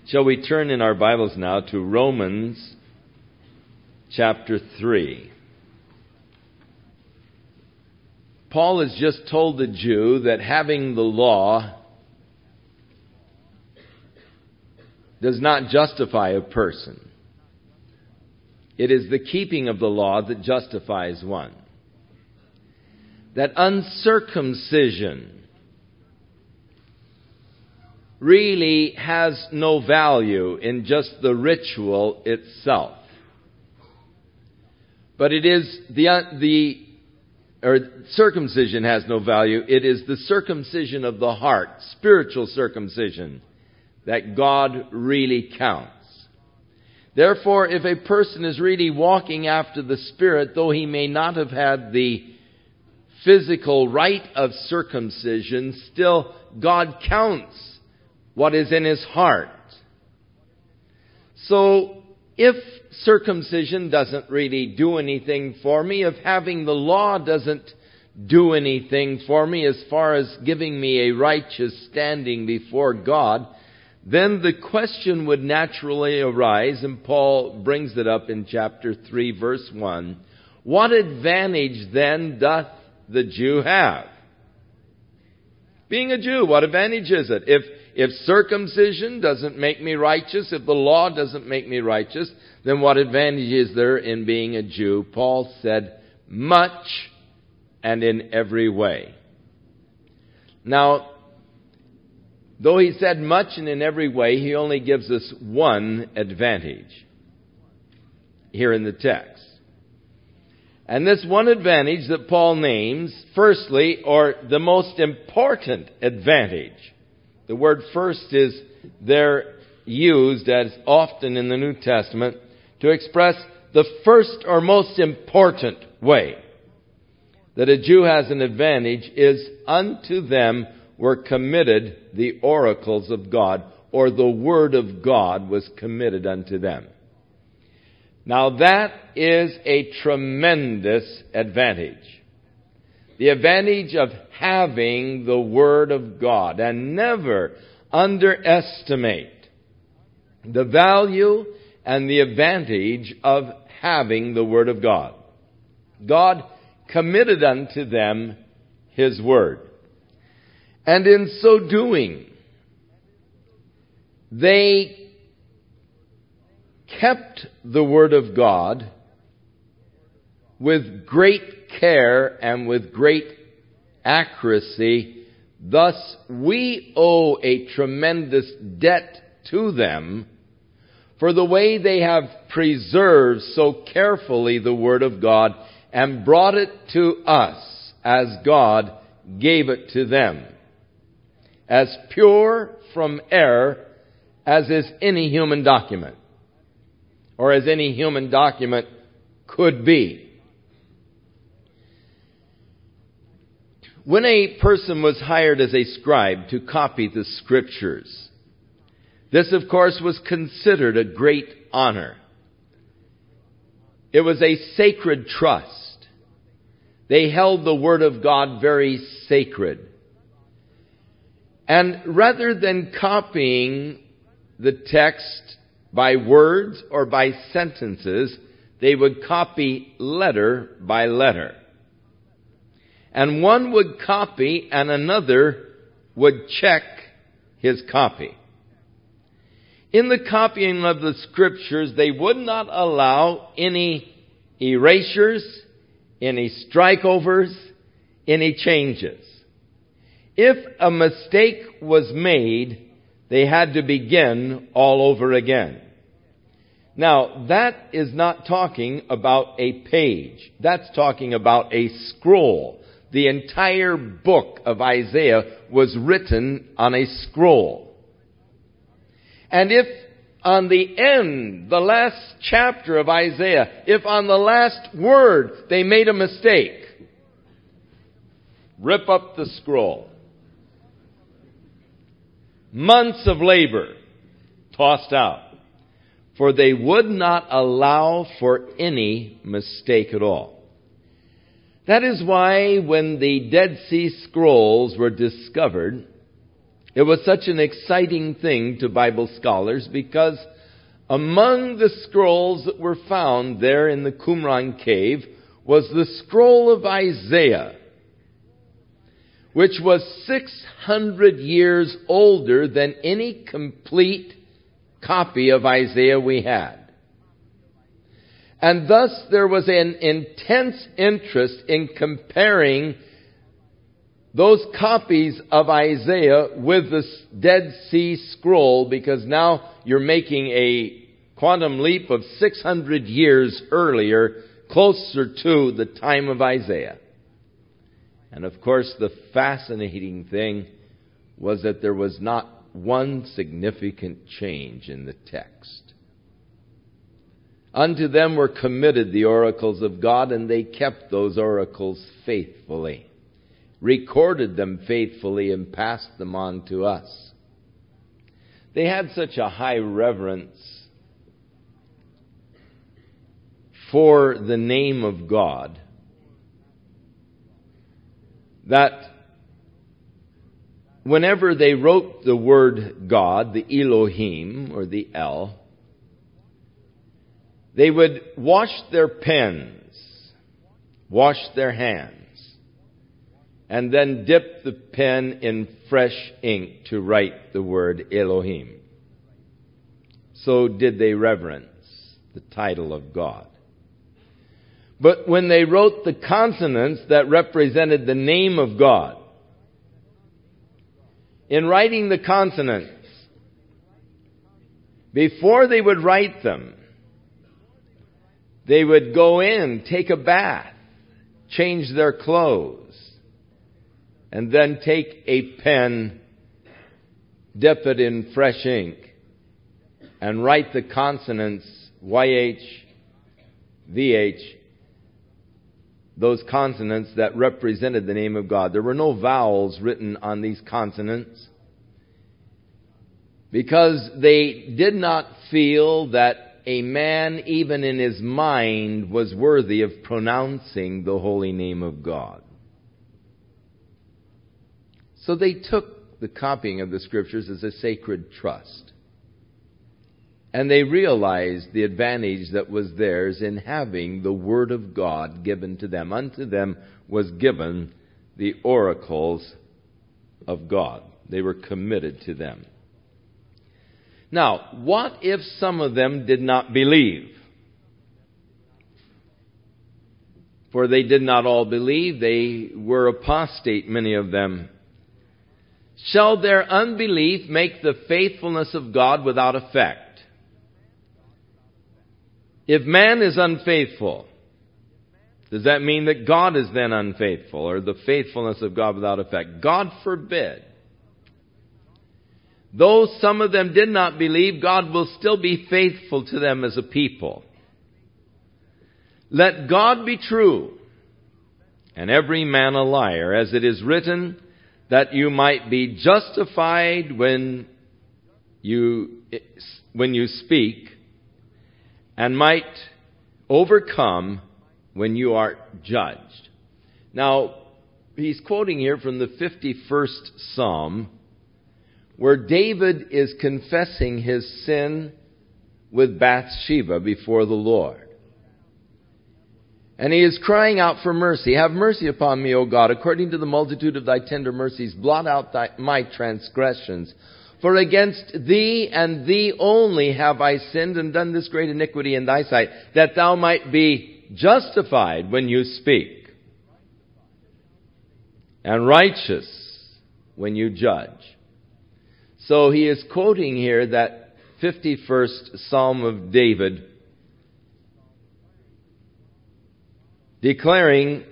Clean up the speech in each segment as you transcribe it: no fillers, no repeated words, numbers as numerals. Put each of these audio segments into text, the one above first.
Shall we turn in our Bibles now to Romans chapter 3. Paul has just told the Jew that having the law does not justify a person. It is the keeping of the law that justifies one. That uncircumcision really has no value in just the ritual itself. But it is circumcision has no value. It is the circumcision of the heart, spiritual circumcision, that God really counts. Therefore, if a person is really walking after the Spirit, though he may not have had the physical rite of circumcision, still God counts what is in his heart. So, if circumcision doesn't really do anything for me, if having the law doesn't do anything for me as far as giving me a righteous standing before God, then the question would naturally arise, and Paul brings it up in chapter 3, verse 1. What advantage then doth the Jew have? Being a Jew, what advantage is it? If circumcision doesn't make me righteous, if the law doesn't make me righteous, then what advantage is there in being a Jew? Paul said, much and in every way. Now, though he said much and in every way, he only gives us one advantage here in the text. And this one advantage that Paul names, firstly, or the most important advantage. The word first is there used as often in the New Testament to express the first or most important way that a Jew has an advantage is unto them were committed the oracles of God, or the Word of God was committed unto them. Now that is a tremendous advantage. The advantage of having the Word of God. And never underestimate the value and the advantage of having the Word of God. God committed unto them His Word. And in so doing, they kept the Word of God with great care and with great accuracy. Thus, we owe a tremendous debt to them for the way they have preserved so carefully the Word of God and brought it to us as God gave it to them, as pure from error as is any human document, or as any human document could be. When a person was hired as a scribe to copy the Scriptures, this, of course, was considered a great honor. It was a sacred trust. They held the Word of God very sacred. And rather than copying the text by words or by sentences, they would copy letter by letter. And one would copy and another would check his copy. In the copying of the Scriptures, they would not allow any erasures, any strikeovers, any changes. If a mistake was made, they had to begin all over again. Now, that is not talking about a page. That's talking about a scroll. The entire book of Isaiah was written on a scroll. And if on the end, the last chapter of Isaiah, if on the last word they made a mistake, rip up the scroll. Months of labor tossed out. For they would not allow for any mistake at all. That is why when the Dead Sea Scrolls were discovered, It was such an exciting thing to Bible scholars because among the scrolls that were found there in the Qumran cave was the scroll of Isaiah, which was 600 years older than any complete copy of Isaiah we had. And thus there was an intense interest in comparing those copies of Isaiah with the Dead Sea Scroll, because now you're making a quantum leap of 600 years earlier, closer to the time of Isaiah. And of course, the fascinating thing was that there was not one significant change in the text. Unto them were committed the oracles of God, and they kept those oracles faithfully, recorded them faithfully, and passed them on to us. They had such a high reverence for the name of God that whenever they wrote the word God, the Elohim or the El, they would wash their pens, wash their hands, and then dip the pen in fresh ink to write the word Elohim. So did they reverence the title of God. But when they wrote the consonants that represented the name of God, in writing the consonants, before they would write them, they would go in, take a bath, change their clothes, and then take a pen, dip it in fresh ink, and write the consonants YH, VH, those consonants that represented the name of God. There were no vowels written on these consonants because they did not feel that a man, even in his mind, was worthy of pronouncing the holy name of God. So they took the copying of the Scriptures as a sacred trust. And they realized the advantage that was theirs in having the Word of God given to them. Unto them was given the oracles of God. They were committed to them. Now, what if some of them did not believe? For they did not all believe. They were apostate, many of them. Shall their unbelief make the faithfulness of God without effect? If man is unfaithful, does that mean that God is then unfaithful, or the faithfulness of God without effect? God forbid. Though some of them did not believe, God will still be faithful to them as a people. Let God be true, and every man a liar, as it is written, that you might be justified when you speak, and might overcome when you are judged. Now, he's quoting here from the 51st Psalm, where David is confessing his sin with Bathsheba before the Lord. And he is crying out for mercy. Have mercy upon me, O God, according to the multitude of thy tender mercies. Blot out my transgressions. For against thee and thee only have I sinned and done this great iniquity in thy sight, that thou might be justified when you speak, and righteous when you judge. So he is quoting here that 51st Psalm of David, declaring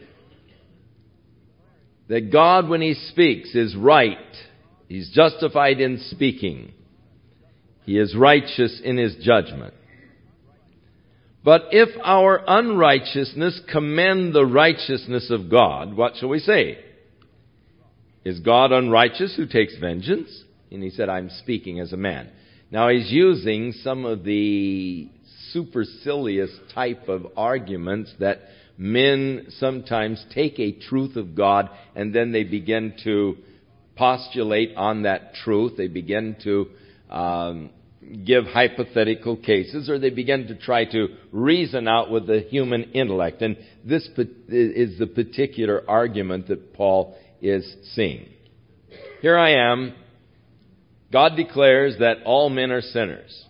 that God, when he speaks, is right. He's justified in speaking. He is righteous in his judgment. But if our unrighteousness commend the righteousness of God, what shall we say? Is God unrighteous who takes vengeance? And he said, I'm speaking as a man. Now he's using some of the supercilious type of arguments that men sometimes take a truth of God and then they begin to postulate on that truth. They begin to give hypothetical cases, or they begin to try to reason out with the human intellect. And this is the particular argument that Paul is seeing. Here I am. God declares that all men are sinners.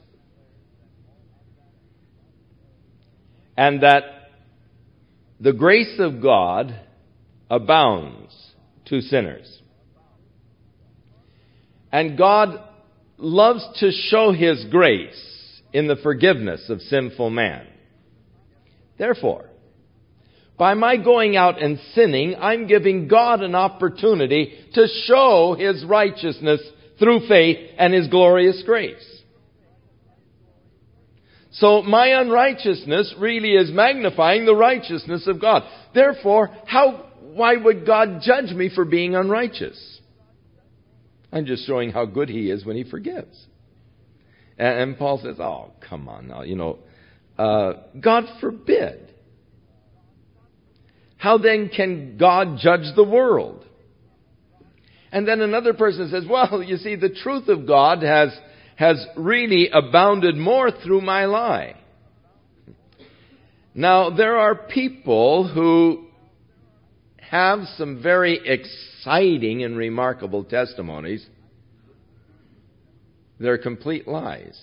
And that the grace of God abounds to sinners. And God loves to show His grace in the forgiveness of sinful man. Therefore, by my going out and sinning, I'm giving God an opportunity to show His righteousness through faith and His glorious grace. So my unrighteousness really is magnifying the righteousness of God. Therefore, why would God judge me for being unrighteous? I'm just showing how good He is when He forgives. And Paul says, oh, come on now, God forbid. How then can God judge the world? And then another person says, well, you see, the truth of God has really abounded more through my lie. Now, there are people who have some very exciting and remarkable testimonies. They're complete lies.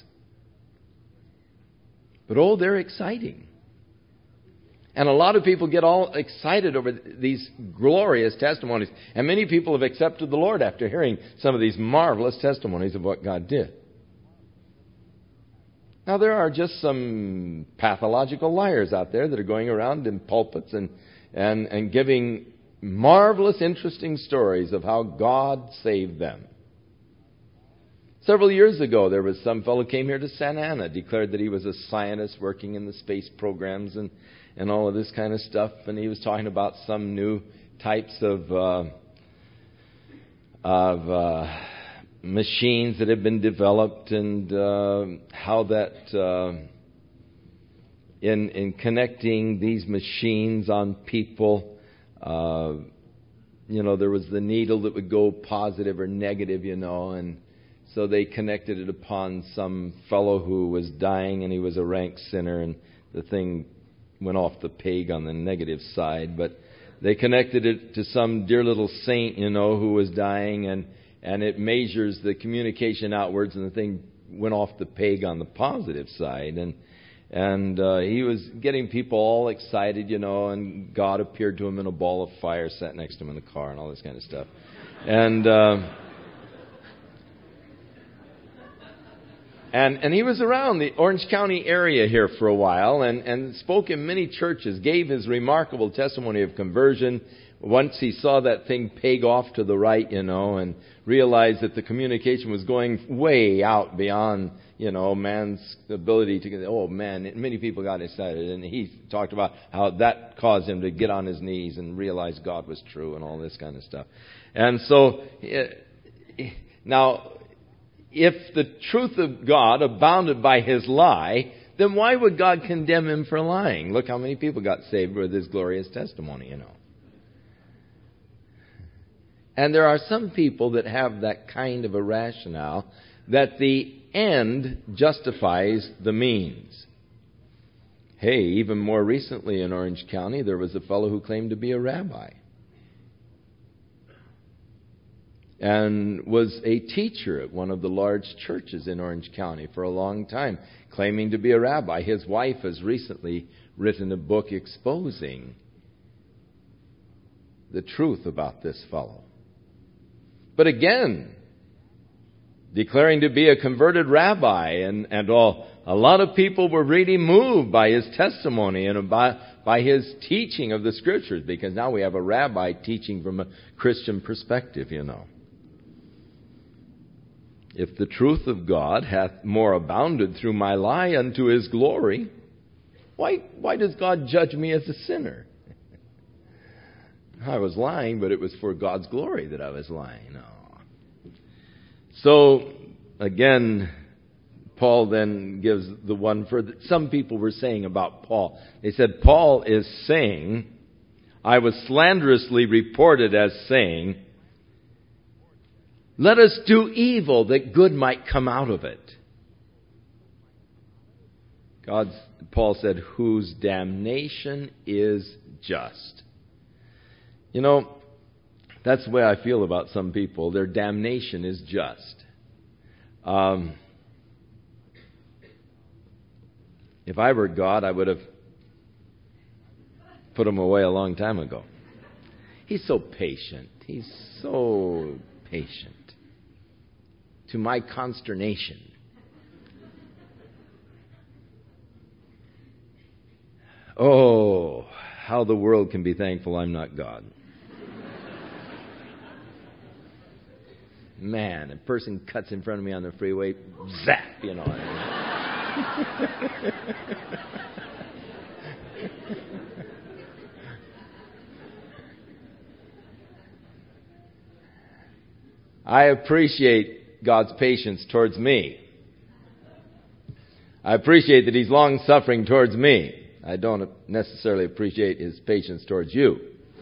But they're exciting. And a lot of people get all excited over these glorious testimonies. And many people have accepted the Lord after hearing some of these marvelous testimonies of what God did. Now, there are just some pathological liars out there that are going around in pulpits and giving marvelous, interesting stories of how God saved them. Several years ago, there was some fellow came here to Santa Ana, declared that he was a scientist working in the space programs and all of this kind of stuff. And he was talking about some new types of machines that have been developed, and how that in connecting these machines on people, there was the needle that would go positive or negative, and so they connected it upon some fellow who was dying, and he was a rank sinner, and the thing went off the peg on the negative side. But they connected it to some dear little saint, who was dying, and it measures the communication outwards, and the thing went off the peg on the positive side. And he was getting people all excited, and God appeared to him in a ball of fire, sat next to him in the car, and all this kind of stuff. And he was around the Orange County area here for a while, and spoke in many churches, gave his remarkable testimony of conversion. Once he saw that thing peg off to the right, and realized that the communication was going way out beyond, man's ability to get, many people got excited. And he talked about how that caused him to get on his knees and realize God was true and all this kind of stuff. And so, now, if the truth of God abounded by his lie, then why would God condemn him for lying? Look how many people got saved with his glorious testimony, And there are some people that have that kind of a rationale, that the end justifies the means. Hey, even more recently in Orange County, there was a fellow who claimed to be a rabbi, and was a teacher at one of the large churches in Orange County for a long time, claiming to be a rabbi. His wife has recently written a book exposing the truth about this fellow. But again, declaring to be a converted rabbi, and all. A lot of people were really moved by his testimony and by his teaching of the Scriptures, because now we have a rabbi teaching from a Christian perspective, If the truth of God hath more abounded through my lie unto his glory, why does God judge me as a sinner? I was lying, but it was for God's glory that I was lying. No. So, again, Paul then gives the one for some people were saying about Paul. They said, Paul is saying, I was slanderously reported as saying Let us do evil that good might come out of it. Paul said, whose damnation is just. You know, that's the way I feel about some people. Their damnation is just. If I were God, I would have put them away a long time ago. He's so patient. He's so patient. To my consternation. Oh, how the world can be thankful I'm not God. Man, a person cuts in front of me on the freeway, zap, you know. I appreciate God's patience towards me. I appreciate that He's long-suffering towards me. I don't necessarily appreciate His patience towards you.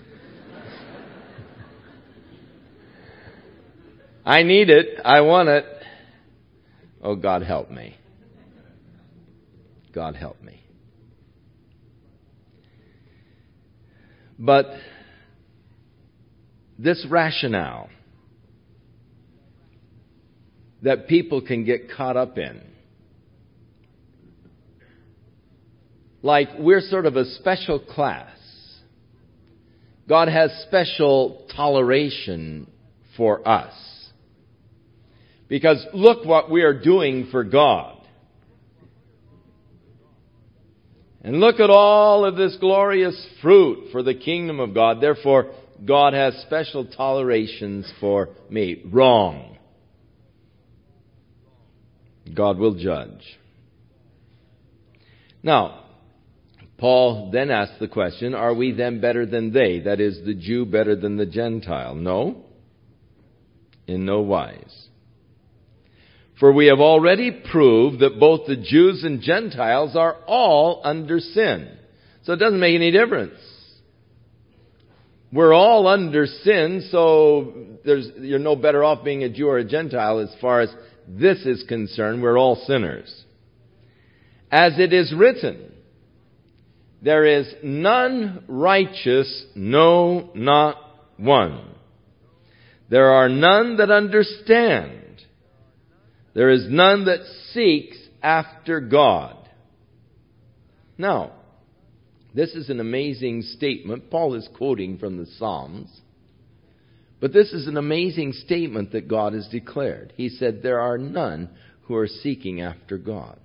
I need it. I want it. Oh, God help me. God help me. But this rationale that people can get caught up in, like we're sort of a special class. God has special toleration for us. Because look what we are doing for God. And look at all of this glorious fruit for the kingdom of God. Therefore, God has special tolerations for me. Wrong. God will judge. Now, Paul then asks the question, are we then better than they? That is, the Jew better than the Gentile? No. In no wise. For we have already proved that both the Jews and Gentiles are all under sin. So it doesn't make any difference. We're all under sin, so you're no better off being a Jew or a Gentile as far as this is concerned. We're all sinners. As it is written, there is none righteous, no, not one. There are none that understand. There is none that seeks after God. Now, this is an amazing statement. Paul is quoting from the Psalms. But this is an amazing statement that God has declared. He said, there are none who are seeking after God.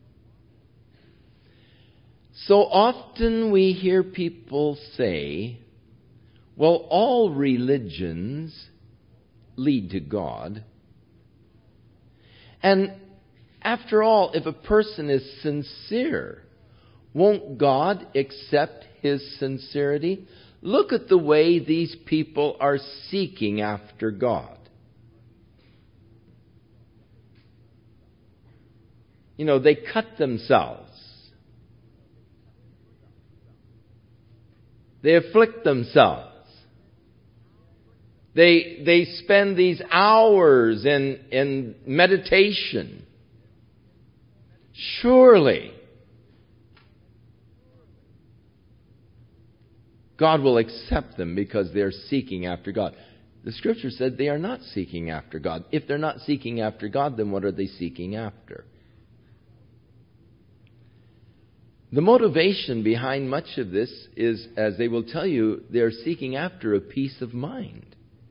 So often we hear people say, well, all religions lead to God. And after all, if a person is sincere, won't God accept his sincerity? Look at the way these people are seeking after God. You know, they cut themselves. They afflict themselves. They spend these hours in meditation. Surely, God will accept them because they're seeking after God. The Scripture said they are not seeking after God. If they're not seeking after God, then what are they seeking after? The motivation behind much of this is, as they will tell you, they're seeking after a peace of mind.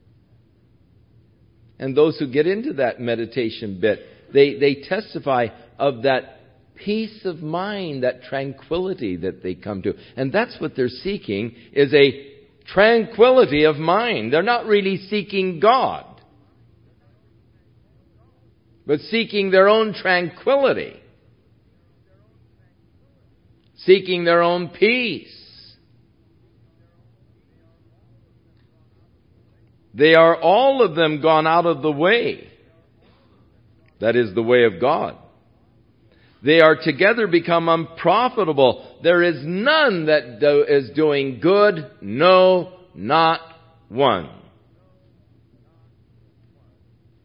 And those who get into that meditation bit, they testify of that peace of mind, that tranquility that they come to. And that's what they're seeking, is a tranquility of mind. They're not really seeking God, but seeking their own tranquility. Seeking their own peace. They are all of them gone out of the way. That is the way of God. They are together become unprofitable. There is none that is doing good. No, not one.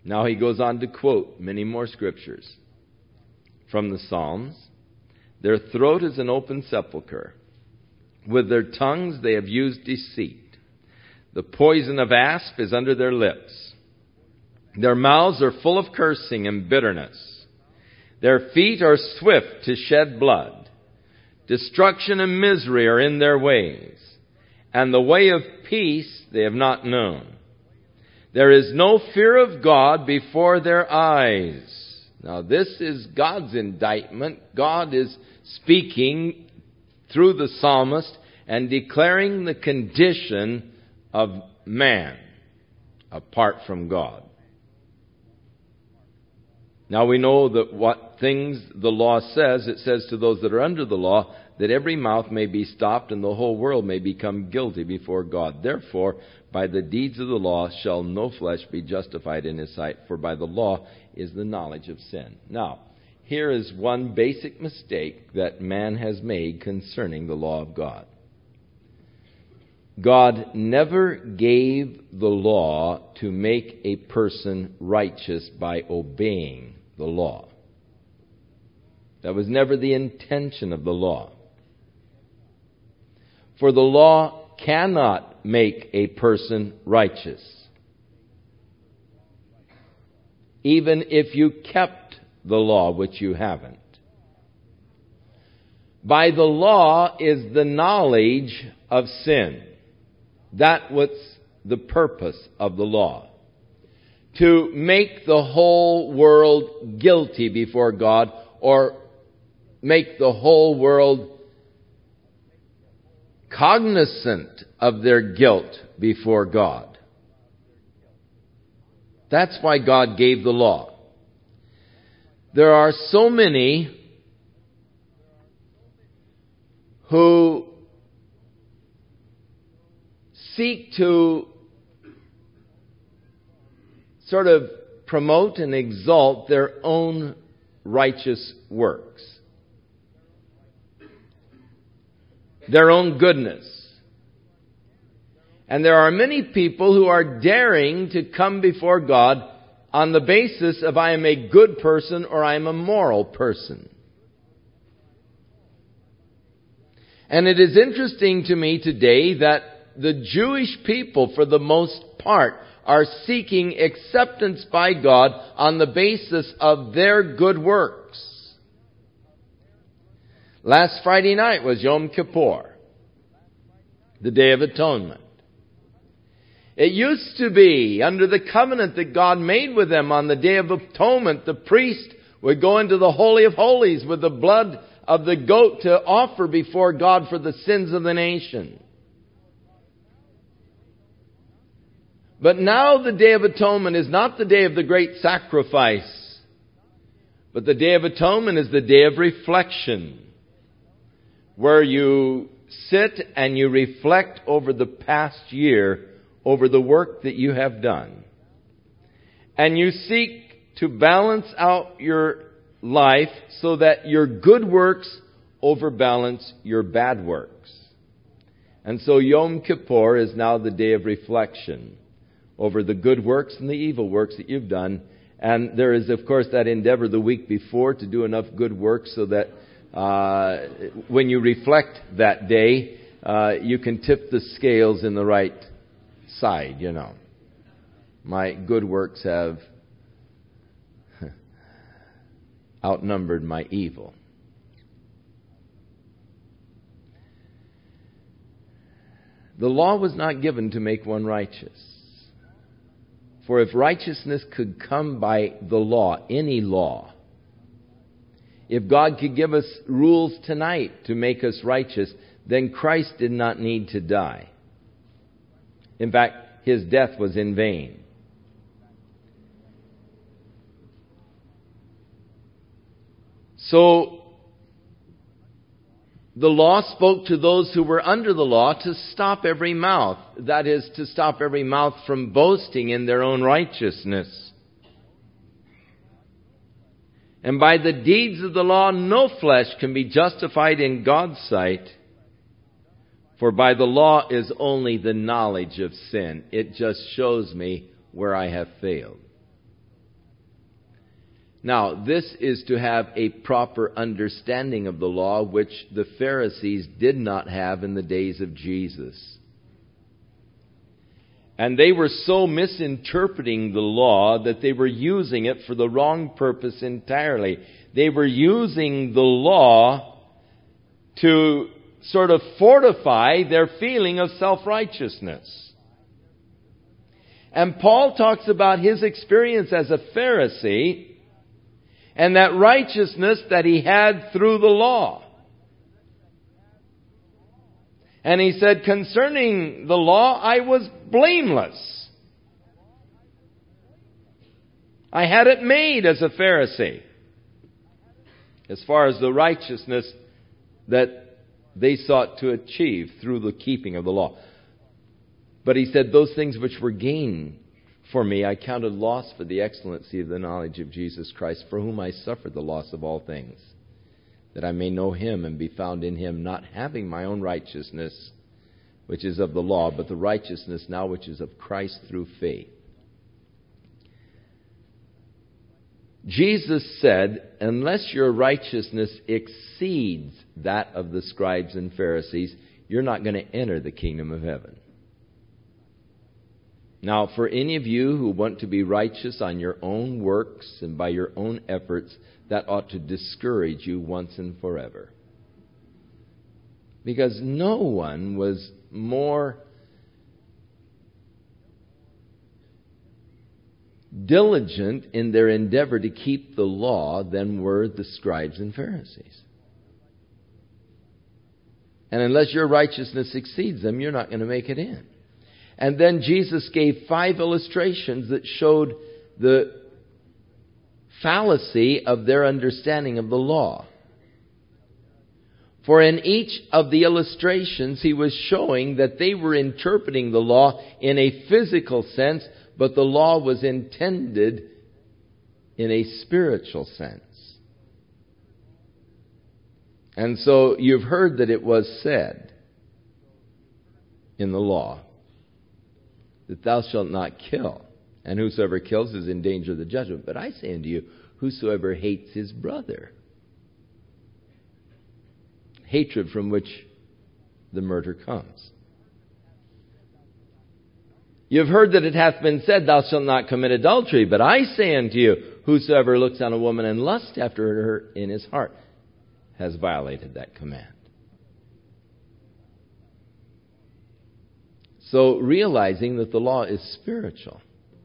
Now he goes on to quote many more scriptures from the Psalms. Their throat is an open sepulchre. With their tongues they have used deceit. The poison of asp is under their lips. Their mouths are full of cursing and bitterness. Their feet are swift to shed blood. Destruction and misery are in their ways, and the way of peace they have not known. There is no fear of God before their eyes. Now this is God's indictment. God is speaking through the psalmist and declaring the condition of man apart from God. Now we know that what things the law says, it says to those that are under the law, that every mouth may be stopped and the whole world may become guilty before God. Therefore, by the deeds of the law shall no flesh be justified in his sight, for by the law is the knowledge of sin. Now, here is one basic mistake that man has made concerning the law of God. God never gave the law to make a person righteous by obeying the law. That was never the intention of the law. For the law cannot make a person righteous, even if you kept the law, which you haven't. By the law is the knowledge of sin. That was the purpose of the law. To make the whole world guilty before God, or make the whole world cognizant of their guilt before God. That's why God gave the law. There are so many who seek to sort of promote and exalt their own righteous works, their own goodness. And there are many people who are daring to come before God on the basis of I am a good person or I am a moral person. And it is interesting to me today that the Jewish people, for the most part, are seeking acceptance by God on the basis of their good works. Last Friday night was Yom Kippur, the Day of Atonement. It used to be, under the covenant that God made with them on the Day of Atonement, the priest would go into the Holy of Holies with the blood of the goat to offer before God for the sins of the nation. But now the Day of Atonement is not the day of the great sacrifice, but the Day of Atonement is the day of reflection, where you sit and you reflect over the past year, over the work that you have done. And you seek to balance out your life so that your good works overbalance your bad works. And so Yom Kippur is now the day of reflection over the good works and the evil works that you've done. And there is, of course, that endeavor the week before to do enough good works so that when you reflect that day, you can tip the scales in the right side, you know. My good works have outnumbered my evil. The law was not given to make one righteous. For if righteousness could come by the law, any law, if God could give us rules tonight to make us righteous, then Christ did not need to die. In fact, His death was in vain. So, the law spoke to those who were under the law to stop every mouth. That is, to stop every mouth from boasting in their own righteousness. And by the deeds of the law, no flesh can be justified in God's sight. For by the law is only the knowledge of sin. It just shows me where I have failed. Now, this is to have a proper understanding of the law, which the Pharisees did not have in the days of Jesus. And they were so misinterpreting the law that they were using it for the wrong purpose entirely. They were using the law to sort of fortify their feeling of self-righteousness. And Paul talks about his experience as a Pharisee and that righteousness that he had through the law. And he said, concerning the law, I was blameless. I had it made as a Pharisee, as far as the righteousness that they sought to achieve through the keeping of the law. But he said, those things which were gain for me, I counted loss for the excellency of the knowledge of Jesus Christ, for whom I suffered the loss of all things, that I may know Him and be found in Him, not having my own righteousness, which is of the law, but the righteousness now which is of Christ through faith. Jesus said, unless your righteousness exceeds that of the scribes and Pharisees, you're not going to enter the kingdom of heaven. Now, for any of you who want to be righteous on your own works and by your own efforts, that ought to discourage you once and forever. Because no one was more diligent in their endeavor to keep the law than were the scribes and Pharisees. And unless your righteousness exceeds them, you're not going to make it in. And then Jesus gave 5 illustrations that showed the fallacy of their understanding of the law. For in each of the illustrations, he was showing that they were interpreting the law in a physical sense, but the law was intended in a spiritual sense. And so you've heard that it was said in the law that thou shalt not kill, and whosoever kills is in danger of the judgment. But I say unto you, whosoever hates his brother, hatred from which the murder comes. You've heard that it hath been said, thou shalt not commit adultery. But I say unto you, whosoever looks on a woman and lusts after her in his heart has violated that command. So realizing that the law is spiritual,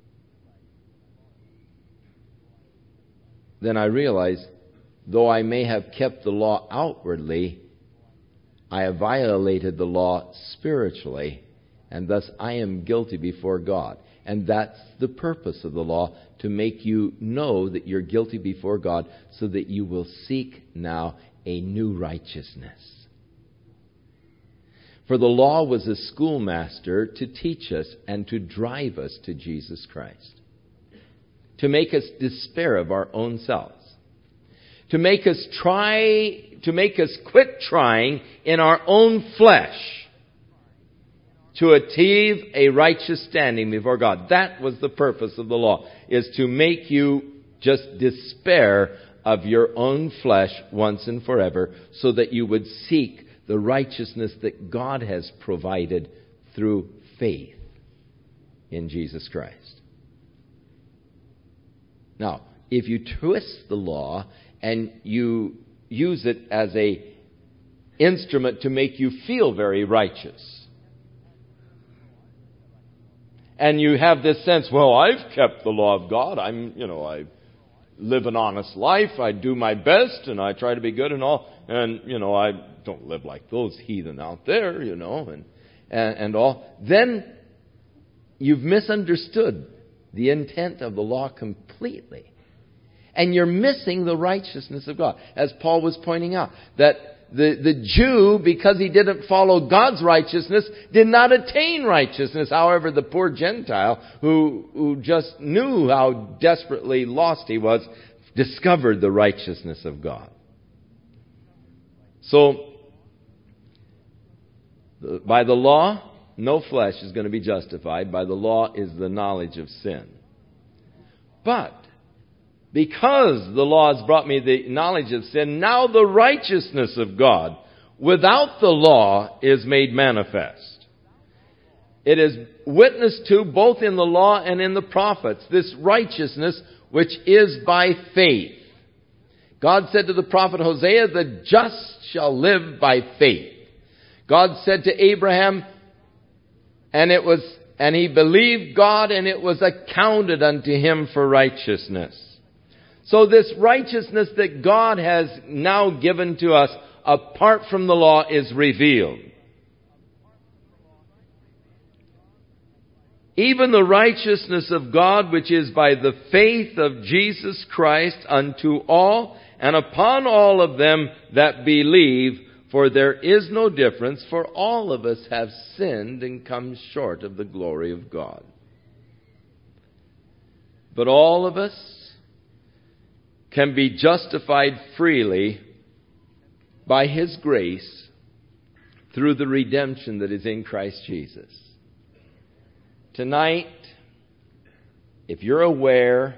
then I realize, though I may have kept the law outwardly, I have violated the law spiritually, and thus I am guilty before God. And that's the purpose of the law, to make you know that you're guilty before God, so that you will seek now a new righteousness. For the law was a schoolmaster to teach us and to drive us to Jesus Christ, to make us despair of our own selves, to make us quit trying in our own flesh to achieve a righteous standing before God. That was the purpose of the law, is to make you just despair of your own flesh once and forever, so that you would seek the righteousness that God has provided through faith in Jesus Christ. Now, if you twist the law and you use it as an instrument to make you feel very righteous, and you have this sense, well, I've kept the law of God. I live an honest life. I do my best, and I try to be good and all. And, I don't live like those heathen out there, and all. Then you've misunderstood the intent of the law completely. And you're missing the righteousness of God. As Paul was pointing out, that the Jew, because he didn't follow God's righteousness, did not attain righteousness. However, the poor Gentile, who just knew how desperately lost he was, discovered the righteousness of God. So, by the law, no flesh is going to be justified. By the law is the knowledge of sin. But because the law has brought me the knowledge of sin, now the righteousness of God without the law is made manifest. It is witnessed to both in the law and in the prophets, this righteousness which is by faith. God said to the prophet Hosea, the just shall live by faith. God said to Abraham, and he believed God, and it was accounted unto him for righteousness. So this righteousness that God has now given to us apart from the law is revealed. Even the righteousness of God, which is by the faith of Jesus Christ unto all and upon all of them that believe, for there is no difference, for all of us have sinned and come short of the glory of God. But all of us can be justified freely by His grace through the redemption that is in Christ Jesus. Tonight, if you're aware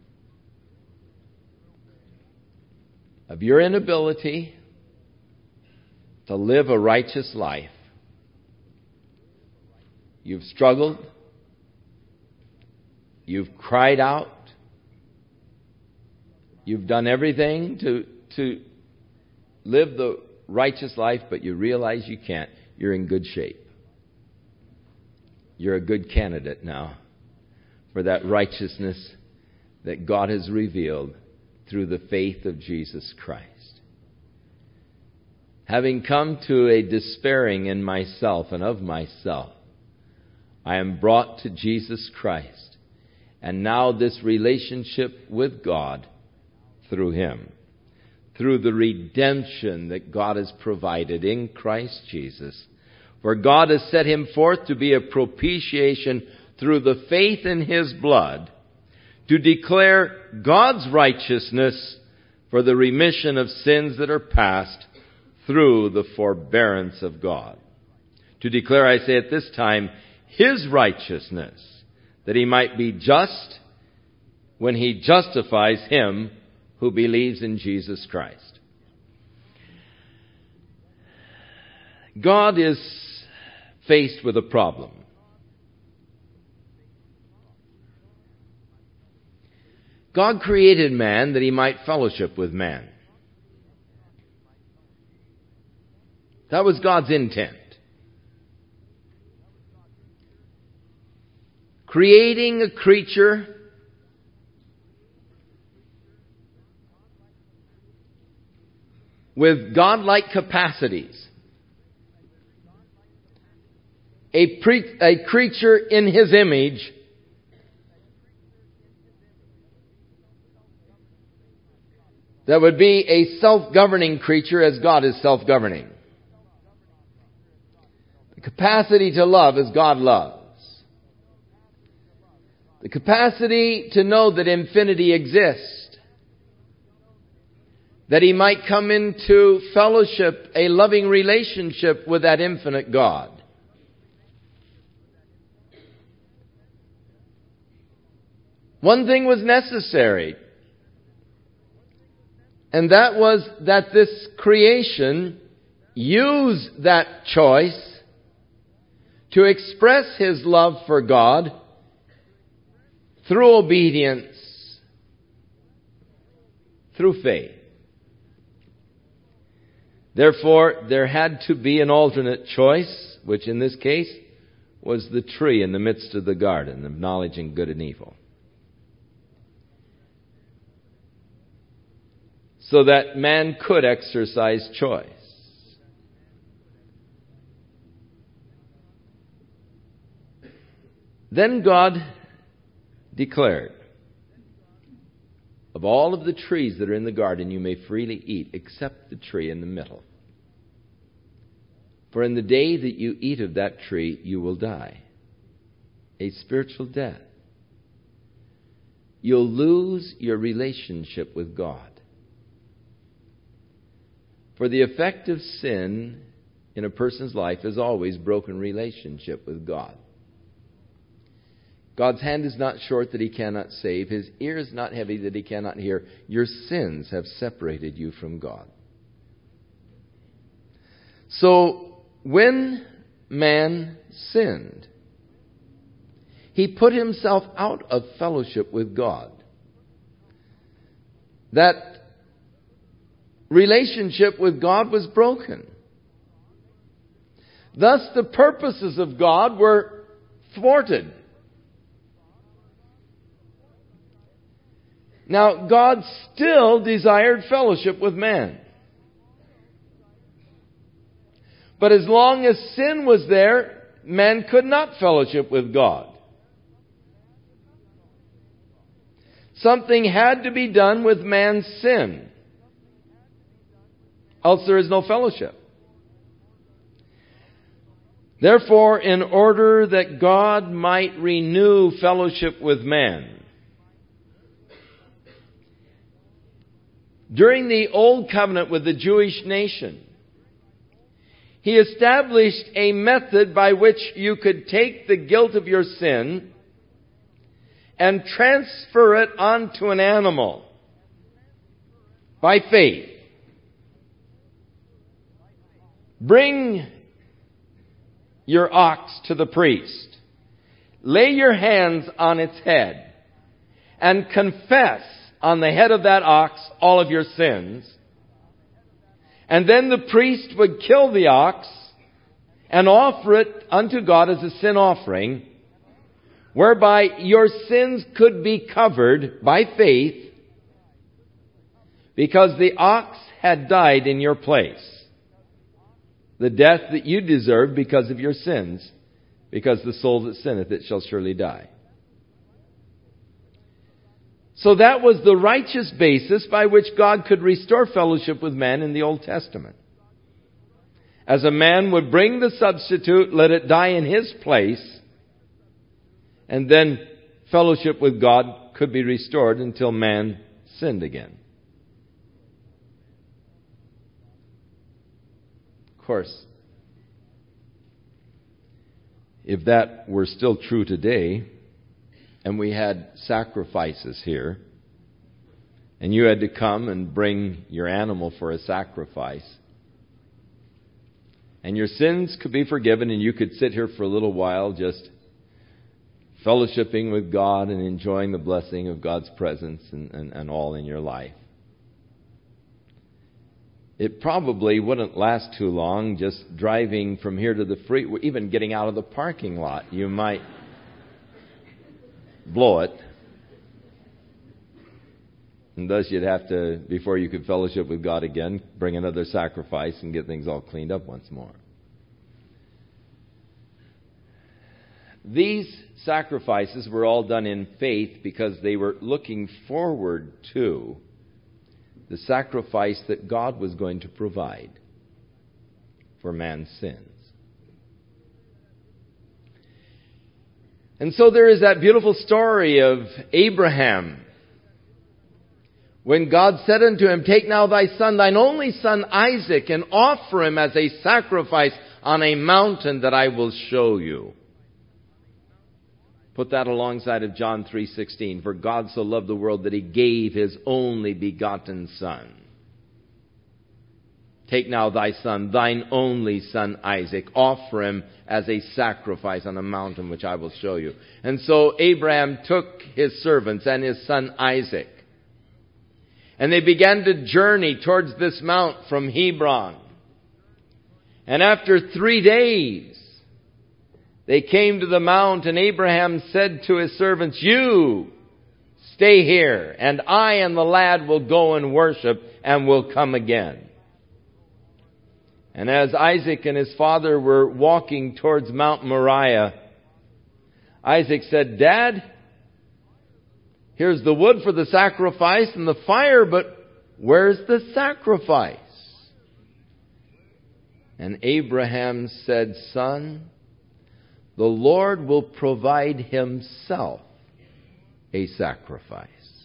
of your inability to live a righteous life, you've struggled, you've cried out, you've done everything to live the righteous life, but you realize you can't, you're in good shape. You're a good candidate now for that righteousness that God has revealed through the faith of Jesus Christ. Having come to a despairing in myself and of myself, I am brought to Jesus Christ. And now this relationship with God through Him, through the redemption that God has provided in Christ Jesus. For God has set Him forth to be a propitiation through the faith in His blood, to declare God's righteousness for the remission of sins that are past through the forbearance of God. To declare, I say at this time, His righteousness, that He might be just when He justifies him who believes in Jesus Christ. God is faced with a problem. God created man that He might fellowship with man. That was God's intent. Creating a creature with godlike capacities. A creature in His image, that would be a self-governing creature as God is self-governing. The capacity to love as God loves. The capacity to know that infinity exists. That He might come into fellowship, a loving relationship with that infinite God. One thing was necessary, and that was that this creation use that choice to express His love for God through obedience, through faith. Therefore, there had to be an alternate choice, which in this case was the tree in the midst of the garden of knowledge and good and evil. So that man could exercise choice. Then God declared, of all of the trees that are in the garden you may freely eat, except the tree in the middle. For in the day that you eat of that tree, you will die. A spiritual death. You'll lose your relationship with God. For the effect of sin in a person's life is always broken relationship with God. God's hand is not short that He cannot save. His ear is not heavy that He cannot hear. Your sins have separated you from God. So, when man sinned, he put himself out of fellowship with God. That relationship with God was broken. Thus, the purposes of God were thwarted. Now, God still desired fellowship with man. But as long as sin was there, man could not fellowship with God. Something had to be done with man's sin. Else there is no fellowship. Therefore, in order that God might renew fellowship with man, during the Old Covenant with the Jewish nation, He established a method by which you could take the guilt of your sin and transfer it onto an animal by faith. Bring your ox to the priest. Lay your hands on its head and confess on the head of that ox all of your sins. And then the priest would kill the ox and offer it unto God as a sin offering, whereby your sins could be covered by faith because the ox had died in your place. The death that you deserved because of your sins, because the soul that sinneth, it shall surely die. So that was the righteous basis by which God could restore fellowship with man in the Old Testament. As a man would bring the substitute, let it die in his place, and then fellowship with God could be restored until man sinned again. Of course, if that were still true today, and we had sacrifices here, and you had to come and bring your animal for a sacrifice, and your sins could be forgiven, and you could sit here for a little while just fellowshipping with God and enjoying the blessing of God's presence and all in your life. It probably wouldn't last too long just driving from here to the freeway, even getting out of the parking lot. You might blow it. And thus you'd have to, before you could fellowship with God again, bring another sacrifice and get things all cleaned up once more. These sacrifices were all done in faith because they were looking forward to the sacrifice that God was going to provide for man's sins. And so there is that beautiful story of Abraham, when God said unto him, "Take now thy son, thine only son Isaac, and offer him as a sacrifice on a mountain that I will show you." Put that alongside of John 3:16. For God so loved the world that He gave His only begotten Son. Take now thy son, thine only son Isaac, offer him as a sacrifice on a mountain which I will show you. And so Abraham took his servants and his son Isaac, and they began to journey towards this mount from Hebron. And after 3 days, they came to the mount, and Abraham said to his servants, "You stay here, and I and the lad will go and worship, and will come again." And as Isaac and his father were walking towards Mount Moriah, Isaac said, "Dad, here's the wood for the sacrifice and the fire, but where's the sacrifice?" And Abraham said, "Son, the Lord will provide Himself a sacrifice."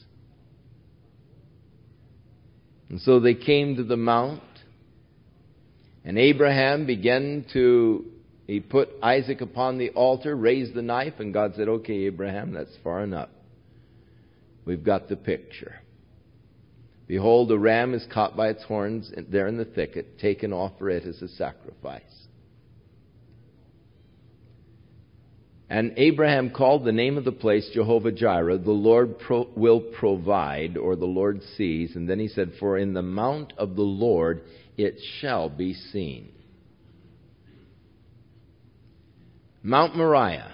And so they came to the mount, and Abraham began to He put Isaac upon the altar, raised the knife, and God said, okay, Abraham, that's far enough. We've got the picture. Behold, a ram is caught by its horns there in the thicket. Take and offer it as a sacrifice. And Abraham called the name of the place Jehovah-Jireh, the Lord will provide, or the Lord sees. And then he said, for in the mount of the Lord it shall be seen. Mount Moriah,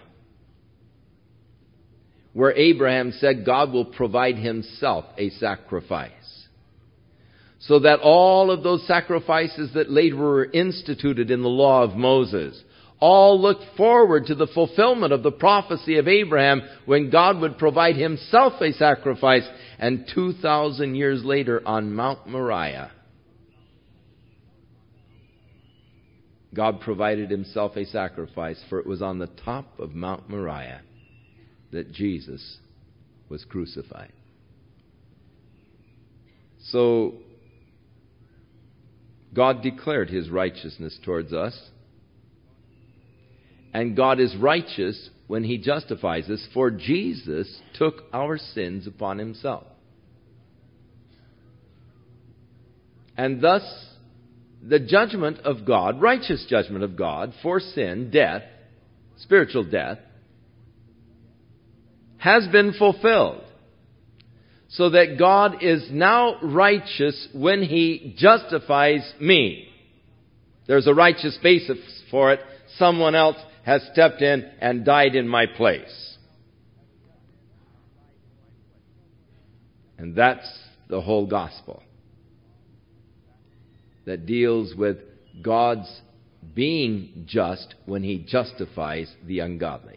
where Abraham said God will provide himself a sacrifice. So that all of those sacrifices that later were instituted in the law of Moses all looked forward to the fulfillment of the prophecy of Abraham when God would provide himself a sacrifice. And 2,000 years later on Mount Moriah, God provided himself a sacrifice, for it was on the top of Mount Moriah that Jesus was crucified. So, God declared his righteousness towards us. And God is righteous when he justifies us, for Jesus took our sins upon himself. And thus, the judgment of God, righteous judgment of God for sin, death, spiritual death, has been fulfilled. So that God is now righteous when he justifies me. There's a righteous basis for it. Someone else has stepped in and died in my place. And that's the whole gospel that deals with God's being just when he justifies the ungodly.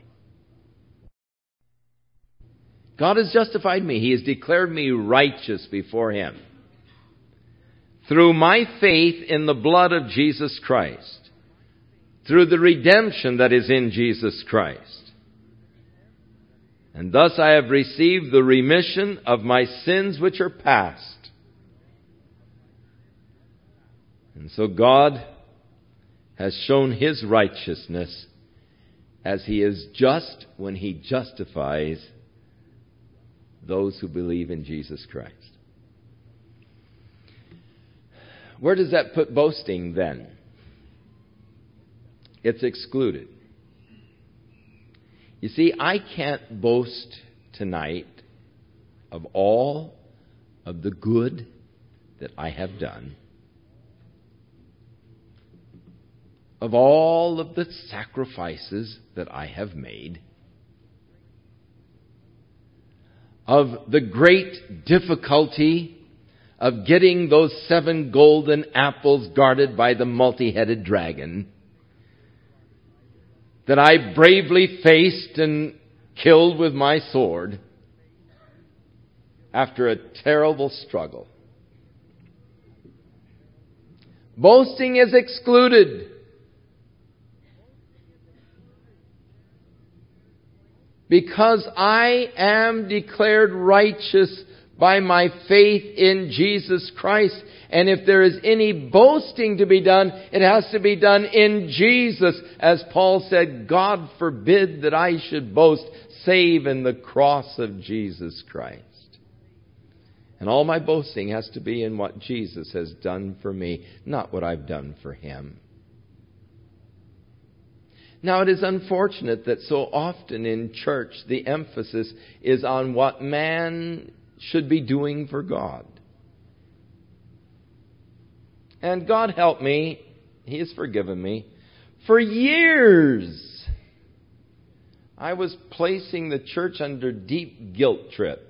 God has justified me. He has declared me righteous before him through my faith in the blood of Jesus Christ, through the redemption that is in Jesus Christ. And thus I have received the remission of my sins which are past. And so God has shown his righteousness as he is just when he justifies those who believe in Jesus Christ. Where does that put boasting then? It's excluded. You see, I can't boast tonight of all of the good that I have done, of all of the sacrifices that I have made, of the great difficulty of getting those 7 golden apples guarded by the multi-headed dragon that I bravely faced and killed with my sword after a terrible struggle. Boasting is excluded. Because I am declared righteous by my faith in Jesus Christ. And if there is any boasting to be done, it has to be done in Jesus. As Paul said, God forbid that I should boast, save in the cross of Jesus Christ. And all my boasting has to be in what Jesus has done for me, not what I've done for him. Now, it is unfortunate that so often in church the emphasis is on what man should be doing for God. And God help me, he has forgiven me. For years, I was placing the church under deep guilt trips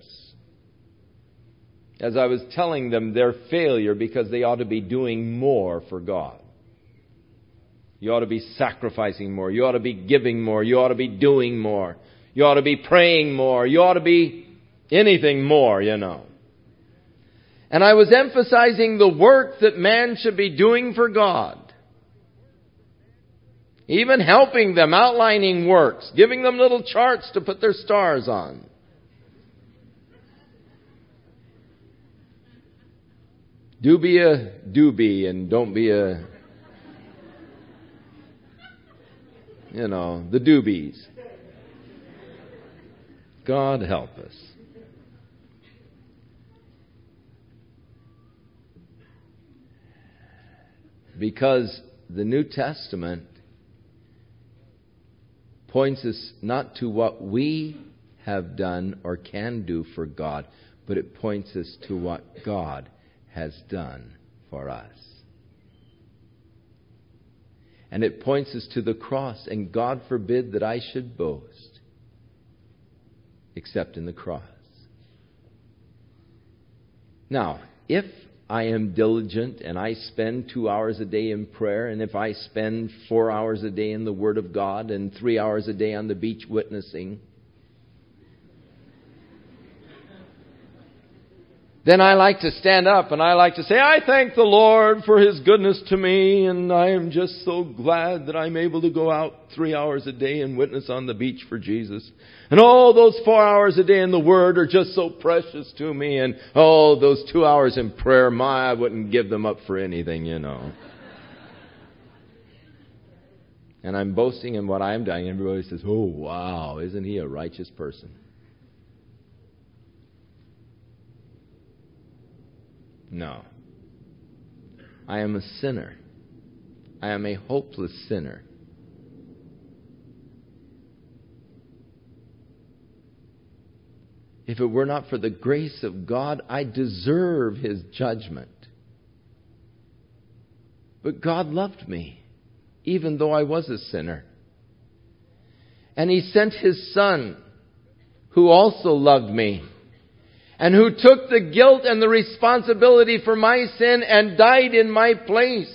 as I was telling them their failure because they ought to be doing more for God. You ought to be sacrificing more. You ought to be giving more. You ought to be doing more. You ought to be praying more. You ought to be anything more, you know. And I was emphasizing the work that man should be doing for God. Even helping them, outlining works, giving them little charts to put their stars on. Do be a doobie and don't be a the doobies. God help us. Because the New Testament points us not to what we have done or can do for God, but it points us to what God has done for us. And it points us to the cross, and God forbid that I should boast except in the cross. Now, if I am diligent and I spend 2 hours a day in prayer, and if I spend 4 hours a day in the Word of God and 3 hours a day on the beach witnessing, then I like to stand up and I like to say, I thank the Lord for His goodness to me, and I am just so glad that I'm able to go out 3 hours a day and witness on the beach for Jesus. And those 4 hours a day in the Word are just so precious to me. And those 2 hours in prayer, I wouldn't give them up for anything, And I'm boasting in what I'm doing. Everybody says, oh, wow, isn't he a righteous person? No. I am a sinner. I am a hopeless sinner. If it were not for the grace of God, I deserve His judgment. But God loved me, even though I was a sinner. And He sent His Son, who also loved me, and who took the guilt and the responsibility for my sin and died in my place.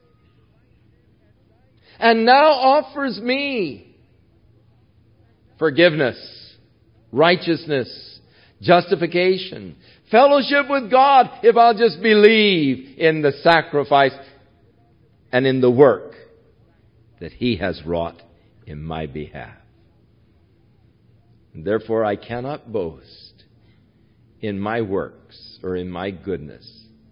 And now offers me forgiveness, righteousness, justification, fellowship with God, if I'll just believe in the sacrifice and in the work that He has wrought in my behalf. And therefore I cannot boast in my works or in my goodness.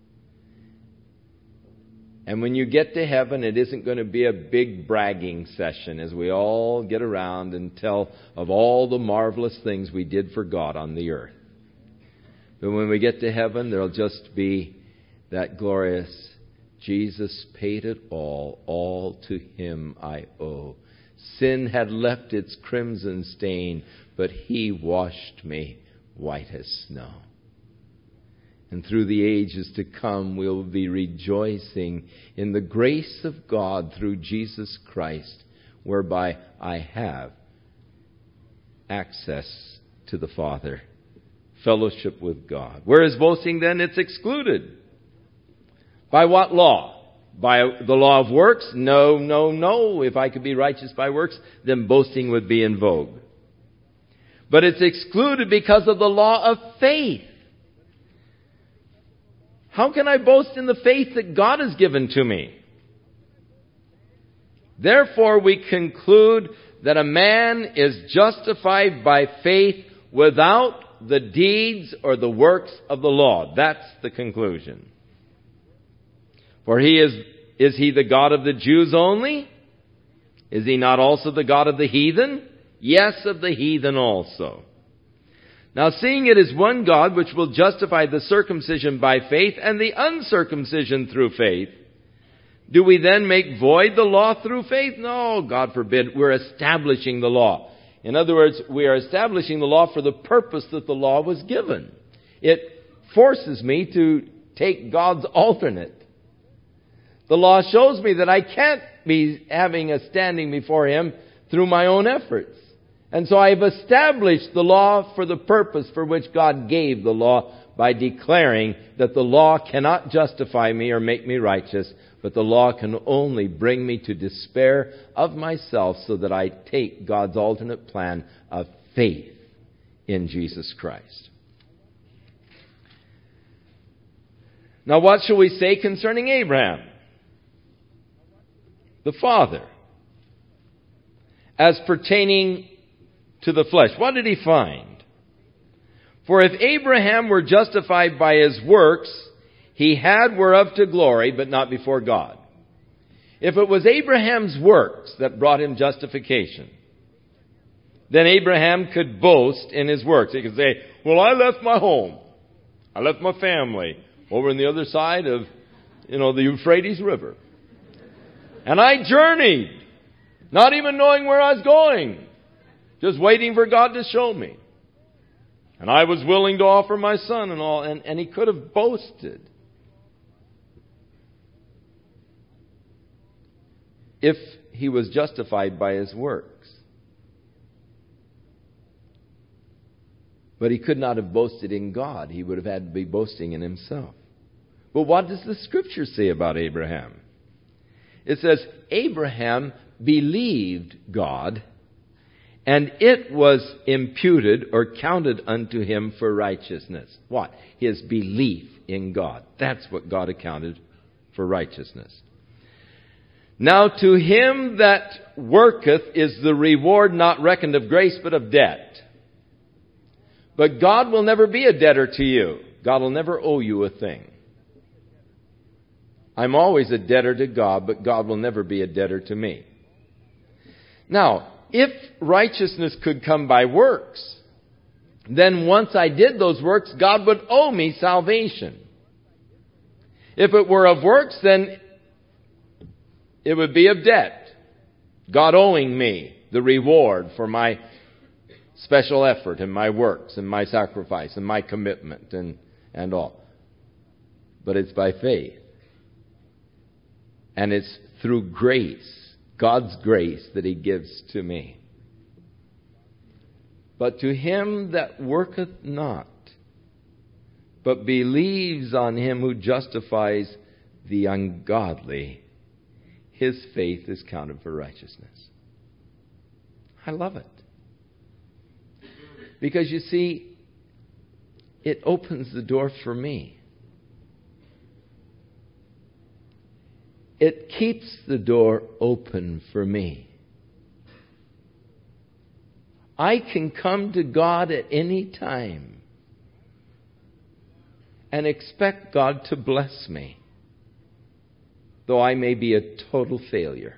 And when you get to heaven, it isn't going to be a big bragging session as we all get around and tell of all the marvelous things we did for God on the earth. But when we get to heaven, there'll just be that glorious, Jesus paid it all to Him I owe. Sin had left its crimson stain, but He washed me white as snow. And through the ages to come, we'll be rejoicing in the grace of God through Jesus Christ, whereby I have access to the Father, fellowship with God. Where is boasting then? It's excluded. By what law? By the law of works? No. If I could be righteous by works, then boasting would be in vogue. But it's excluded because of the law of faith. How can I boast in the faith that God has given to me? Therefore, we conclude that a man is justified by faith without the deeds or the works of the law. That's the conclusion. For is He the God of the Jews only? Is He not also the God of the heathen? Yes, of the heathen also. Now, seeing it is one God which will justify the circumcision by faith and the uncircumcision through faith, do we then make void the law through faith? No, God forbid. We're establishing the law. In other words, we are establishing the law for the purpose that the law was given. It forces me to take God's alternate. The law shows me that I can't be having a standing before Him through my own efforts. And so I've established the law for the purpose for which God gave the law by declaring that the law cannot justify me or make me righteous, but the law can only bring me to despair of myself so that I take God's alternate plan of faith in Jesus Christ. Now, what shall we say concerning Abraham, the father, as pertaining to the flesh? What did he find? For if Abraham were justified by his works, he had whereof to glory, but not before God. If it was Abraham's works that brought him justification, then Abraham could boast in his works. He could say, well, I left my home. I left my family over on the other side of, the Euphrates River. And I journeyed, not even knowing where I was going, just waiting for God to show me. And I was willing to offer my son and all, and he could have boasted. If he was justified by his works. But he could not have boasted in God. He would have had to be boasting in himself. But what does the Scripture say about Abraham? It says, Abraham believed God, and it was imputed or counted unto him for righteousness. What? His belief in God. That's what God accounted for righteousness. Now to him that worketh is the reward not reckoned of grace, but of debt. But God will never be a debtor to you. God will never owe you a thing. I'm always a debtor to God, but God will never be a debtor to me. Now, if righteousness could come by works, then once I did those works, God would owe me salvation. If it were of works, then it would be of debt. God owing me the reward for my special effort and my works and my sacrifice and my commitment and all. But it's by faith. And it's through grace, God's grace, that He gives to me. But to him that worketh not, but believes on Him who justifies the ungodly, his faith is counted for righteousness. I love it. Because you see, it opens the door for me. It keeps the door open for me. I can come to God at any time and expect God to bless me, though I may be a total failure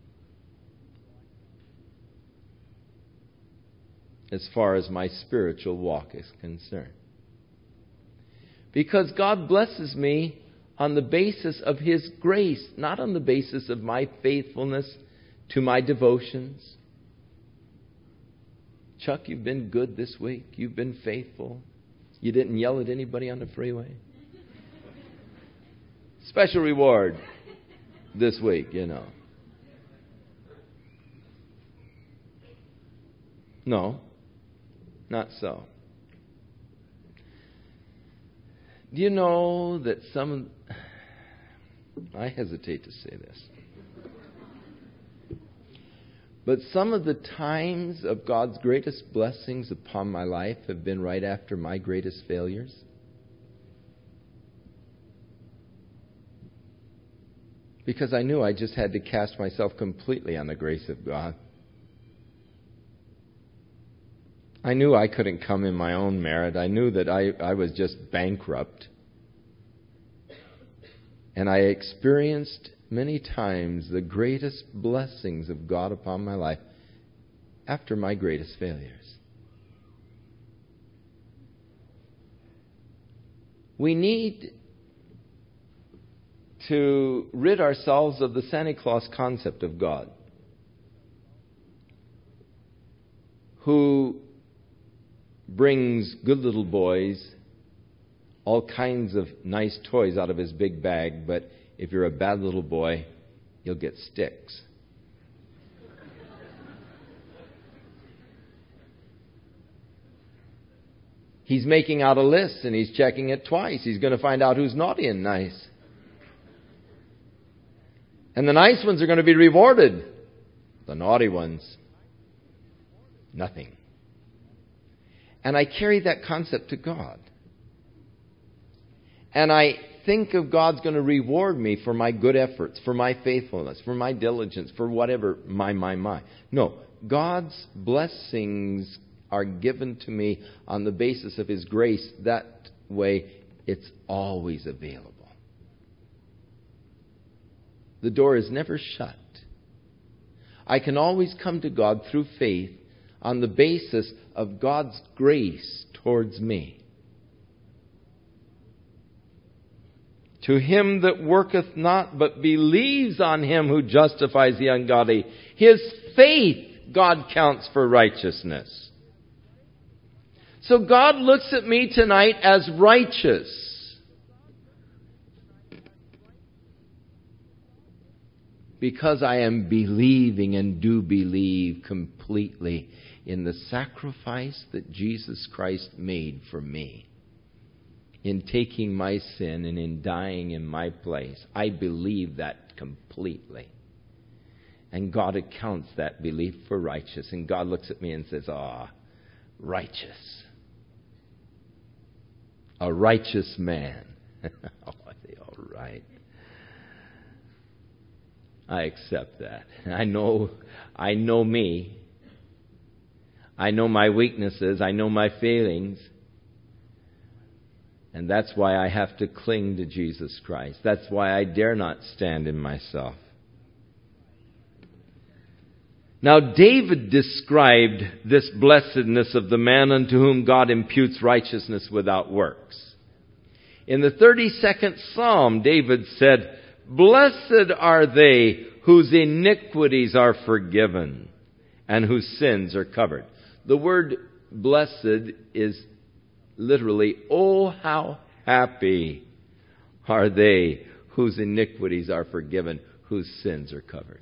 as far as my spiritual walk is concerned. Because God blesses me on the basis of His grace, not on the basis of my faithfulness to my devotions. Chuck, you've been good this week. You've been faithful. You didn't yell at anybody on the freeway. Special reward this week, No, not so. Do you know that I hesitate to say this, but some of the times of God's greatest blessings upon my life have been right after my greatest failures? Because I knew I just had to cast myself completely on the grace of God. I knew I couldn't come in my own merit. I knew that I was just bankrupt. And I experienced many times the greatest blessings of God upon my life after my greatest failures. We need to rid ourselves of the Santa Claus concept of God, who brings good little boys all kinds of nice toys out of his big bag, but if you're a bad little boy, you'll get sticks. He's making out a list and he's checking it twice. He's going to find out who's naughty and nice. And the nice ones are going to be rewarded. The naughty ones, nothing. And I carry that concept to God. And I think of God's going to reward me for my good efforts, for my faithfulness, for my diligence, for whatever, my. No, God's blessings are given to me on the basis of His grace. That way, it's always available. The door is never shut. I can always come to God through faith on the basis of God's grace towards me. To him that worketh not, but believes on him who justifies the ungodly, his faith God counts for righteousness. So God looks at me tonight as righteous. Because I am believing and do believe completely in the sacrifice that Jesus Christ made for me. In taking my sin and in dying in my place. I believe that completely. And God accounts that belief for righteous. And God looks at me and says, righteous. A righteous man. All right. I accept that. I know me. I know my weaknesses. I know my failings. And that's why I have to cling to Jesus Christ. That's why I dare not stand in myself. Now, David described this blessedness of the man unto whom God imputes righteousness without works. In the 32nd Psalm, David said, "Blessed are they whose iniquities are forgiven and whose sins are covered." The word blessed is literally, oh, how happy are they whose iniquities are forgiven, whose sins are covered.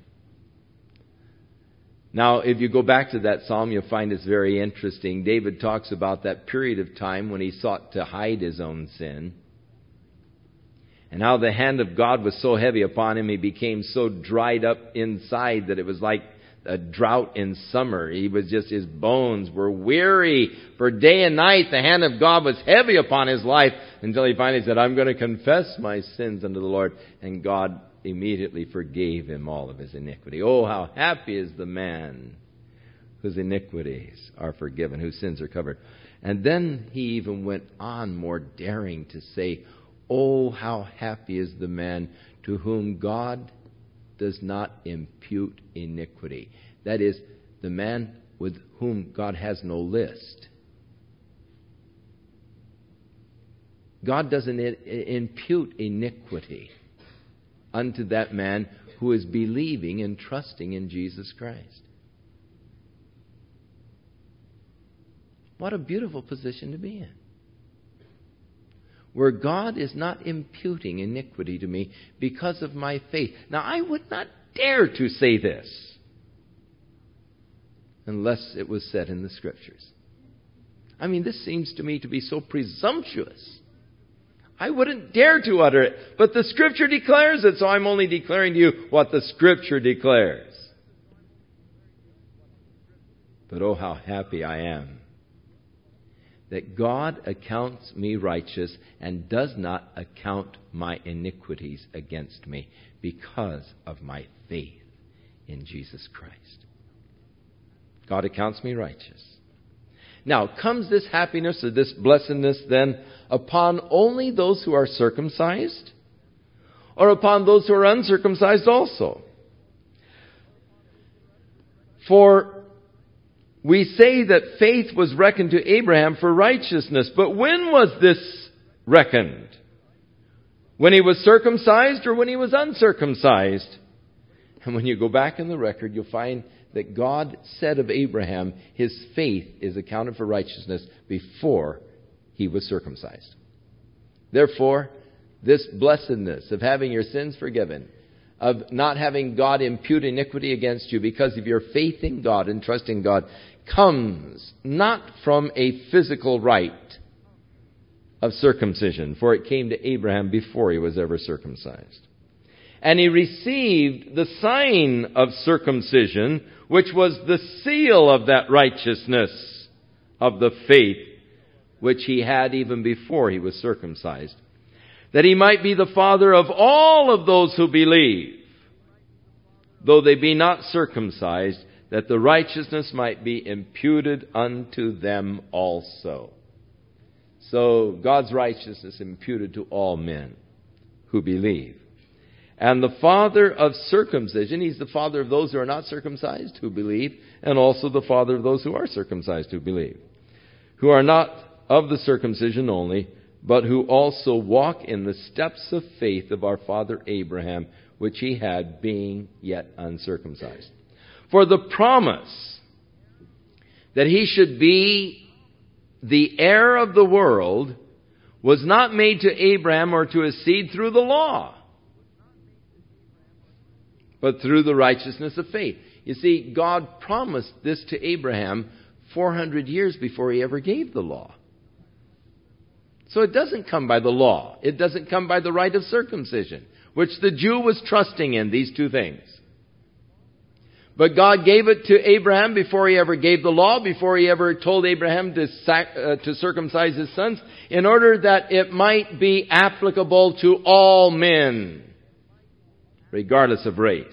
Now, if you go back to that psalm, you'll find it's very interesting. David talks about that period of time when he sought to hide his own sin. And how the hand of God was so heavy upon him, he became so dried up inside that it was like a drought in summer. His bones were weary. For day and night, the hand of God was heavy upon his life until he finally said, "I'm going to confess my sins unto the Lord." And God immediately forgave him all of his iniquity. Oh, how happy is the man whose iniquities are forgiven, whose sins are covered. And then he even went on more daring to say, oh, how happy is the man to whom God does not impute iniquity. That is, the man with whom God has no list. God doesn't impute iniquity unto that man who is believing and trusting in Jesus Christ. What a beautiful position to be in. Where God is not imputing iniquity to me because of my faith. Now, I would not dare to say this unless it was said in the Scriptures. I mean, this seems to me to be so presumptuous. I wouldn't dare to utter it, but the Scripture declares it, so I'm only declaring to you what the Scripture declares. But oh, how happy I am that God accounts me righteous and does not account my iniquities against me because of my faith in Jesus Christ. God accounts me righteous. Now, comes this happiness or this blessedness then upon only those who are circumcised, or upon those who are uncircumcised also? For we say that faith was reckoned to Abraham for righteousness. But when was this reckoned? When he was circumcised or when he was uncircumcised? And when you go back in the record, you'll find that God said of Abraham, his faith is accounted for righteousness before he was circumcised. Therefore, this blessedness of having your sins forgiven, of not having God impute iniquity against you because of your faith in God and trust in God, comes not from a physical rite of circumcision, for it came to Abraham before he was ever circumcised. And he received the sign of circumcision, which was the seal of that righteousness of the faith which he had even before he was circumcised, that he might be the father of all of those who believe, though they be not circumcised, that the righteousness might be imputed unto them also. So God's righteousness imputed to all men who believe. and the father of circumcision. He's the father of those who are not circumcised, who believe, and also the father of those who are circumcised, who believe, who are not of the circumcision only, but who also walk in the steps of faith of our father Abraham, which he had, being yet uncircumcised. For the promise that he should be the heir of the world was not made to Abraham or to his seed through the law, but through the righteousness of faith. You see, God promised this to Abraham 400 years before he ever gave the law. So it doesn't come by the law. It doesn't come by the rite of circumcision, which the Jew was trusting in, these two things. But God gave it to Abraham before he ever gave the law, before he ever told Abraham to circumcise his sons, in order that it might be applicable to all men, regardless of race.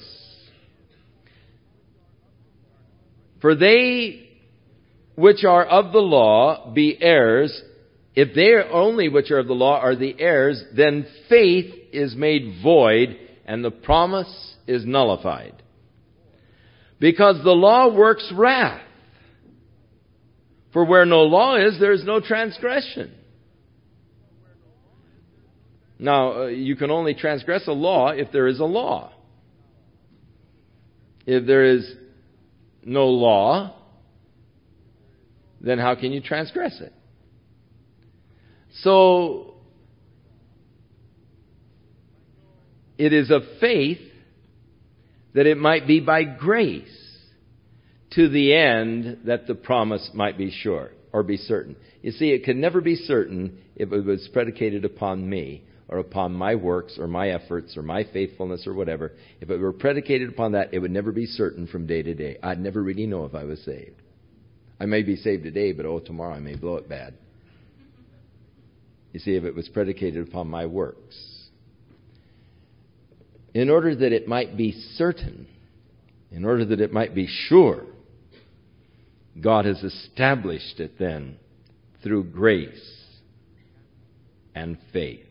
For they which are of the law be heirs. If they only which are of the law are the heirs, then faith is made void and the promise is nullified. Because the law works wrath. For where no law is, there is no transgression. Now, you can only transgress a law if there is a law. If there is no law, then how can you transgress it? So, it is of faith that it might be by grace, to the end that the promise might be sure or be certain. You see, it could never be certain if it was predicated upon me or upon my works or my efforts or my faithfulness or whatever. If it were predicated upon that, it would never be certain from day to day. I'd never really know if I was saved. I may be saved today, but tomorrow I may blow it bad. You see, if it was predicated upon my works. In order that it might be certain, in order that it might be sure, God has established it then through grace and faith.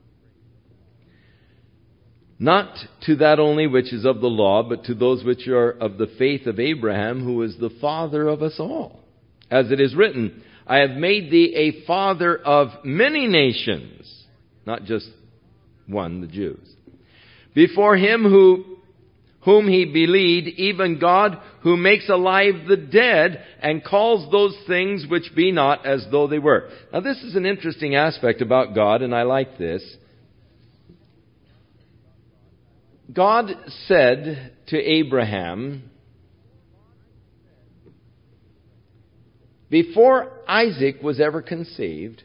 Not to that only which is of the law, but to those which are of the faith of Abraham, who is the father of us all. As it is written, I have made thee a father of many nations, not just one, the Jews. Before him whom he believed, even God, who makes alive the dead and calls those things which be not as though they were. Now this is an interesting aspect about God, and I like this. God said to Abraham, before Isaac was ever conceived,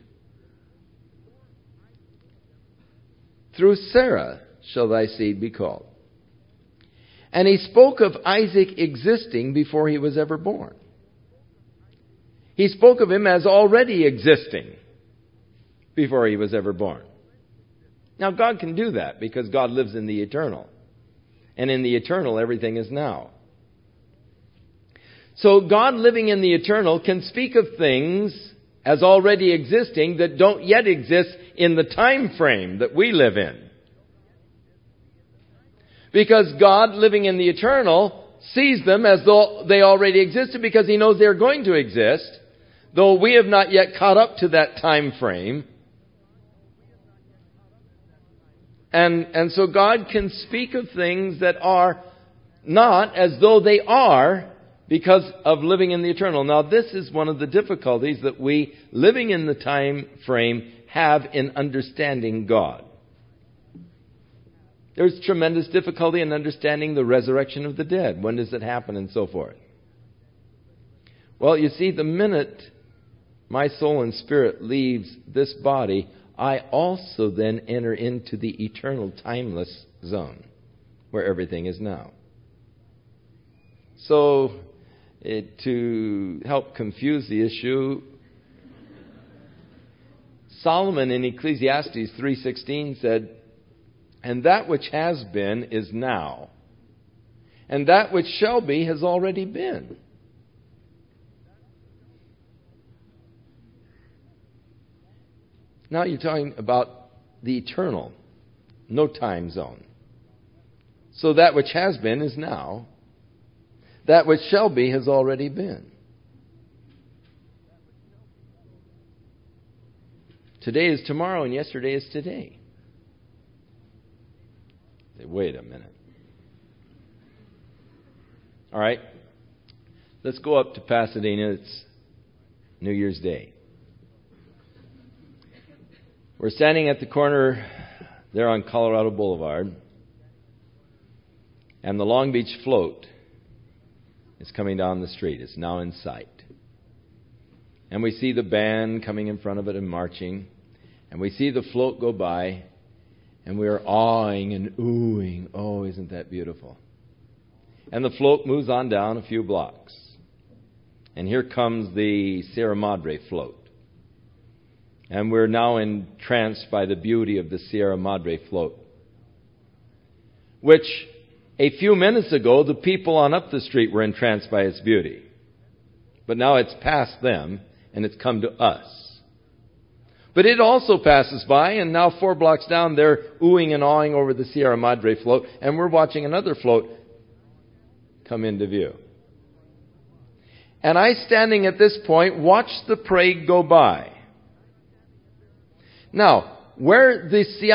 through Sarah shall thy seed be called. And he spoke of Isaac existing before he was ever born. He spoke of him as already existing before he was ever born. Now God can do that because God lives in the eternal. And in the eternal, everything is now. So God living in the eternal can speak of things as already existing that don't yet exist in the time frame that we live in. Because God living in the eternal sees them as though they already existed because He knows they're going to exist, though we have not yet caught up to that time frame. And so God can speak of things that are not as though they are because of living in the eternal. Now this is one of the difficulties that we, living in the time frame, have in understanding God. There's tremendous difficulty in understanding the resurrection of the dead. When does it happen and so forth? Well, you see, the minute my soul and spirit leaves this body, I also then enter into the eternal timeless zone where everything is now. So, to help confuse the issue, Solomon in Ecclesiastes 3:16 said, and that which has been is now, and that which shall be has already been. Now you're talking about the eternal, no time zone. So that which has been is now. That which shall be has already been. Today is tomorrow and yesterday is today. Say, wait a minute. All right. Let's go up to Pasadena. It's New Year's Day. We're standing at the corner there on Colorado Boulevard. And the Long Beach float is coming down the street. It's now in sight. And we see the band coming in front of it and marching. And we see the float go by. And we are awing and oohing. Oh, isn't that beautiful? And the float moves on down a few blocks. And here comes the Sierra Madre float. And we're now entranced by the beauty of the Sierra Madre float, which a few minutes ago the people on up the street were entranced by its beauty. But now it's past them and it's come to us. But it also passes by, and now 4 blocks down they're oohing and awing over the Sierra Madre float, and we're watching another float come into view. And I, standing at this point, watch the parade go by. Now, where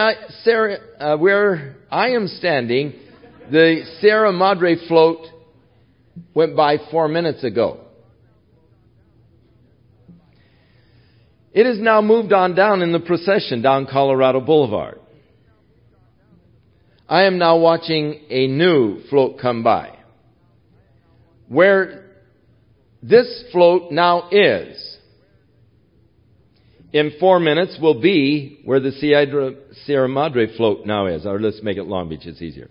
I am standing, the Sierra Madre float went by 4 minutes ago. It has now moved on down in the procession down Colorado Boulevard. I am now watching a new float come by. Where this float now is, in 4 minutes will be where the Sierra Madre float now is. Or let's make it Long Beach, it's easier.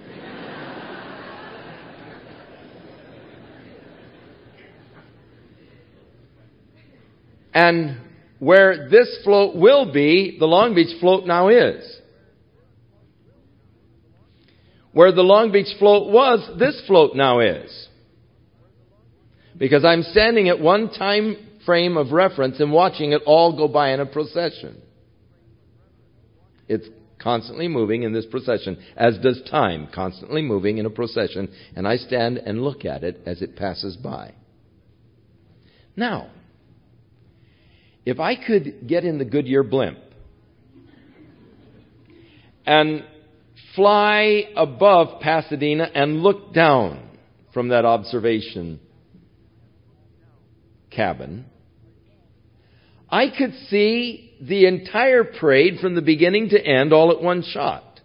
And where this float will be, the Long Beach float now is. Where the Long Beach float was, this float now is. Because I'm standing at one time frame of reference and watching it all go by in a procession. It's constantly moving in this procession, as does time constantly moving in a procession, and I stand and look at it as it passes by. Now, if I could get in the Goodyear blimp and fly above Pasadena and look down from that observation cabin, I could see the entire parade from the beginning to end all at one shot.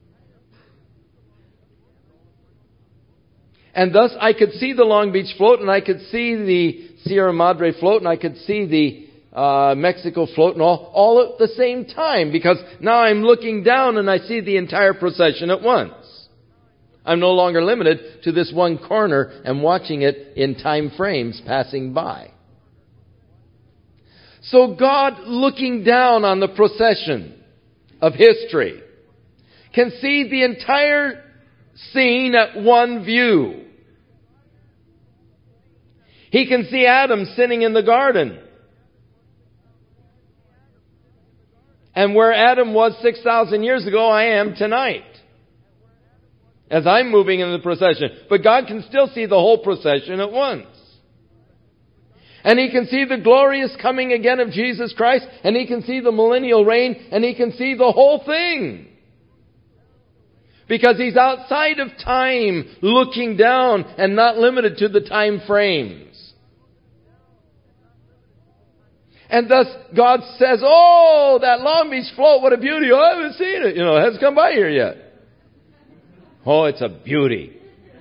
And thus I could see the Long Beach float, and I could see the Sierra Madre float, and I could see the Mexico float, and all at the same time, because now I'm looking down and I see the entire procession at once. I'm no longer limited to this one corner and watching it in time frames passing by. So God, looking down on the procession of history, can see the entire scene at one view. He can see Adam sinning in the garden. And where Adam was 6,000 years ago, I am tonight, as I'm moving in the procession. But God can still see the whole procession at once. And He can see the glorious coming again of Jesus Christ, and He can see the millennial reign, and He can see the whole thing. Because He's outside of time, looking down and not limited to the time frames. And thus God says, oh, that Long Beach float, what a beauty. Oh, I haven't seen it. It hasn't come by here yet. Oh, it's a beauty.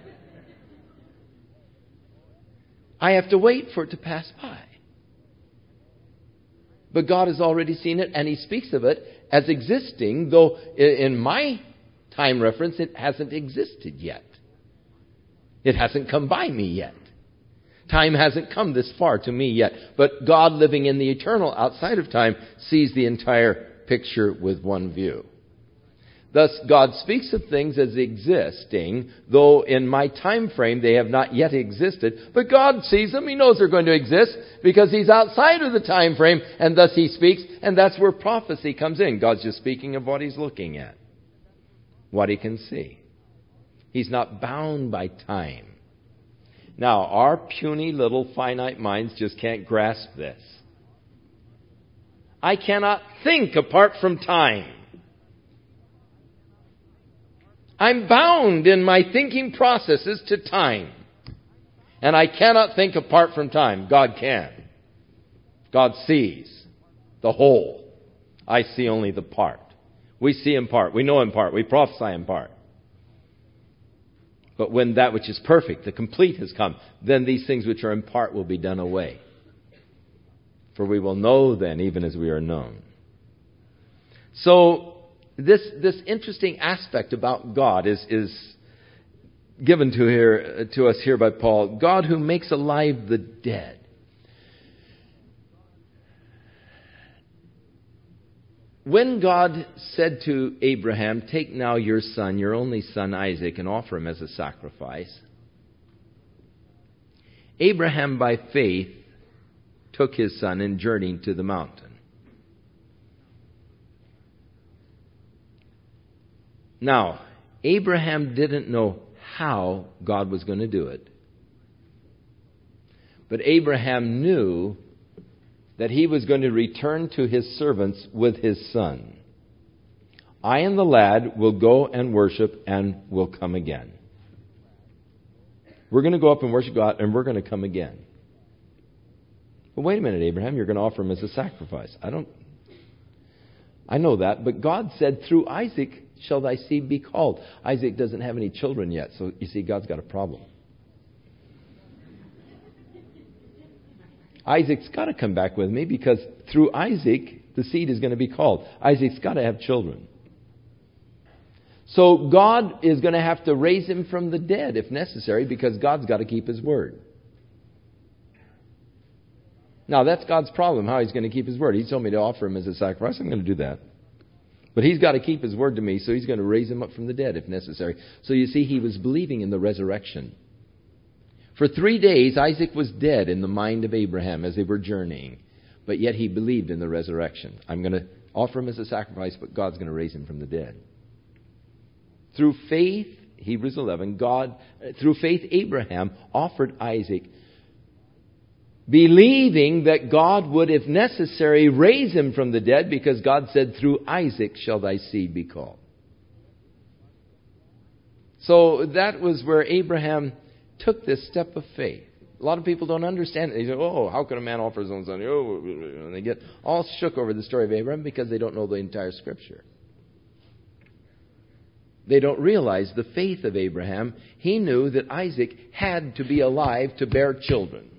I have to wait for it to pass by. But God has already seen it, and He speaks of it as existing, though in my time reference it hasn't existed yet. It hasn't come by me yet. Time hasn't come this far to me yet. But God, living in the eternal outside of time, sees the entire picture with one view. Thus, God speaks of things as existing, though in my time frame they have not yet existed. But God sees them. He knows they're going to exist because He's outside of the time frame, and thus He speaks. And that's where prophecy comes in. God's just speaking of what He's looking at, what He can see. He's not bound by time. Now, our puny little finite minds just can't grasp this. I cannot think apart from time. I'm bound in my thinking processes to time. And I cannot think apart from time. God can. God sees the whole. I see only the part. We see in part. We know in part. We prophesy in part. But when that which is perfect, the complete, has come, then these things which are in part will be done away. For we will know then, even as we are known. So, this interesting aspect about God is given to us here by Paul. God who makes alive the dead. When God said to Abraham, take now your son, your only son Isaac, and offer him as a sacrifice, Abraham by faith took his son and journeyed to the mountain. Now, Abraham didn't know how God was going to do it. But Abraham knew that he was going to return to his servants with his son. I and the lad will go and worship and will come again. We're going to go up and worship God and we're going to come again. But wait a minute, Abraham, you're going to offer him as a sacrifice. I know that, but God said, through Isaac shall thy seed be called. Isaac doesn't have any children yet, so you see, God's got a problem. Isaac's got to come back with me because through Isaac, the seed is going to be called. Isaac's got to have children. So God is going to have to raise him from the dead if necessary because God's got to keep his word. Now, that's God's problem, how he's going to keep his word. He told me to offer him as a sacrifice. I'm going to do that. But he's got to keep his word to me, so he's going to raise him up from the dead if necessary. So you see, he was believing in the resurrection. For 3 days, Isaac was dead in the mind of Abraham as they were journeying. But yet he believed in the resurrection. I'm going to offer him as a sacrifice, but God's going to raise him from the dead. Through faith, Hebrews 11, through faith, Abraham offered Isaac, believing that God would, if necessary, raise him from the dead, because God said, through Isaac shall thy seed be called. So that was where Abraham took this step of faith. A lot of people don't understand it. They say, oh, how can a man offer his own son? Oh, and they get all shook over the story of Abraham because they don't know the entire Scripture. They don't realize the faith of Abraham. He knew that Isaac had to be alive to bear children.